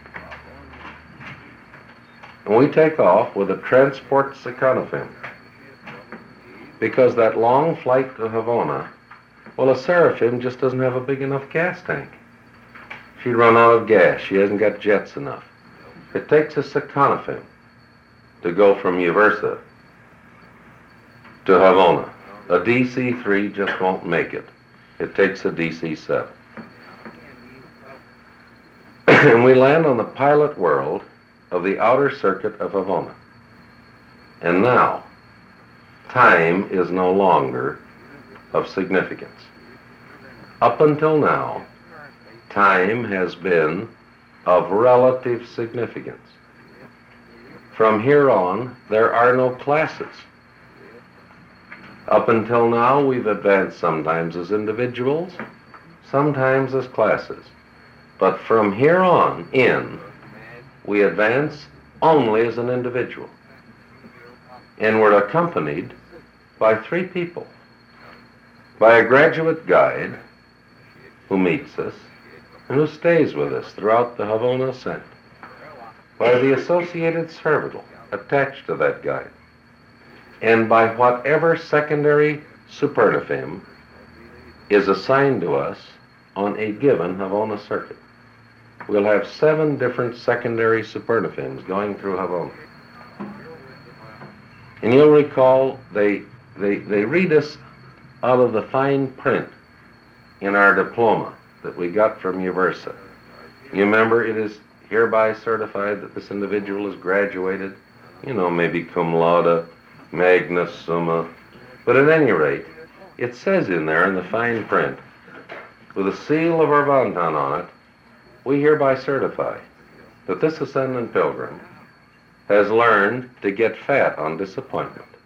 And we take off with a transport Sacconophim, because that long flight to Havana, well, a seraphim just doesn't have a big enough gas tank. She'd run out of gas. She hasn't got jets enough. It takes a Sacconophim to go from Uversa to Havana. A D C three just won't make it. It takes a D C seven. And we land on the pilot world of the outer circuit of Havana. And now, time is no longer of significance. Up until now, time has been of relative significance. From here on, there are no classes. Up until now, we've advanced sometimes as individuals, sometimes as classes. But from here on in, we advance only as an individual. And we're accompanied by three people. By a graduate guide who meets us and who stays with us throughout the Havana ascent. By the associated servile attached to that guide. And by whatever secondary superlative is assigned to us on a given Havana circuit. We'll have seven different secondary superlatives going through Havana. And you'll recall they, they, they read us out of the fine print in our diploma that we got from Uversa. You remember, it is hereby certified that this individual is graduated, you know, maybe cum laude, magna summa. But at any rate, it says in there in the fine print, with a seal of Arvantan on it, we hereby certify that this ascendant pilgrim has learned to get fat on disappointment.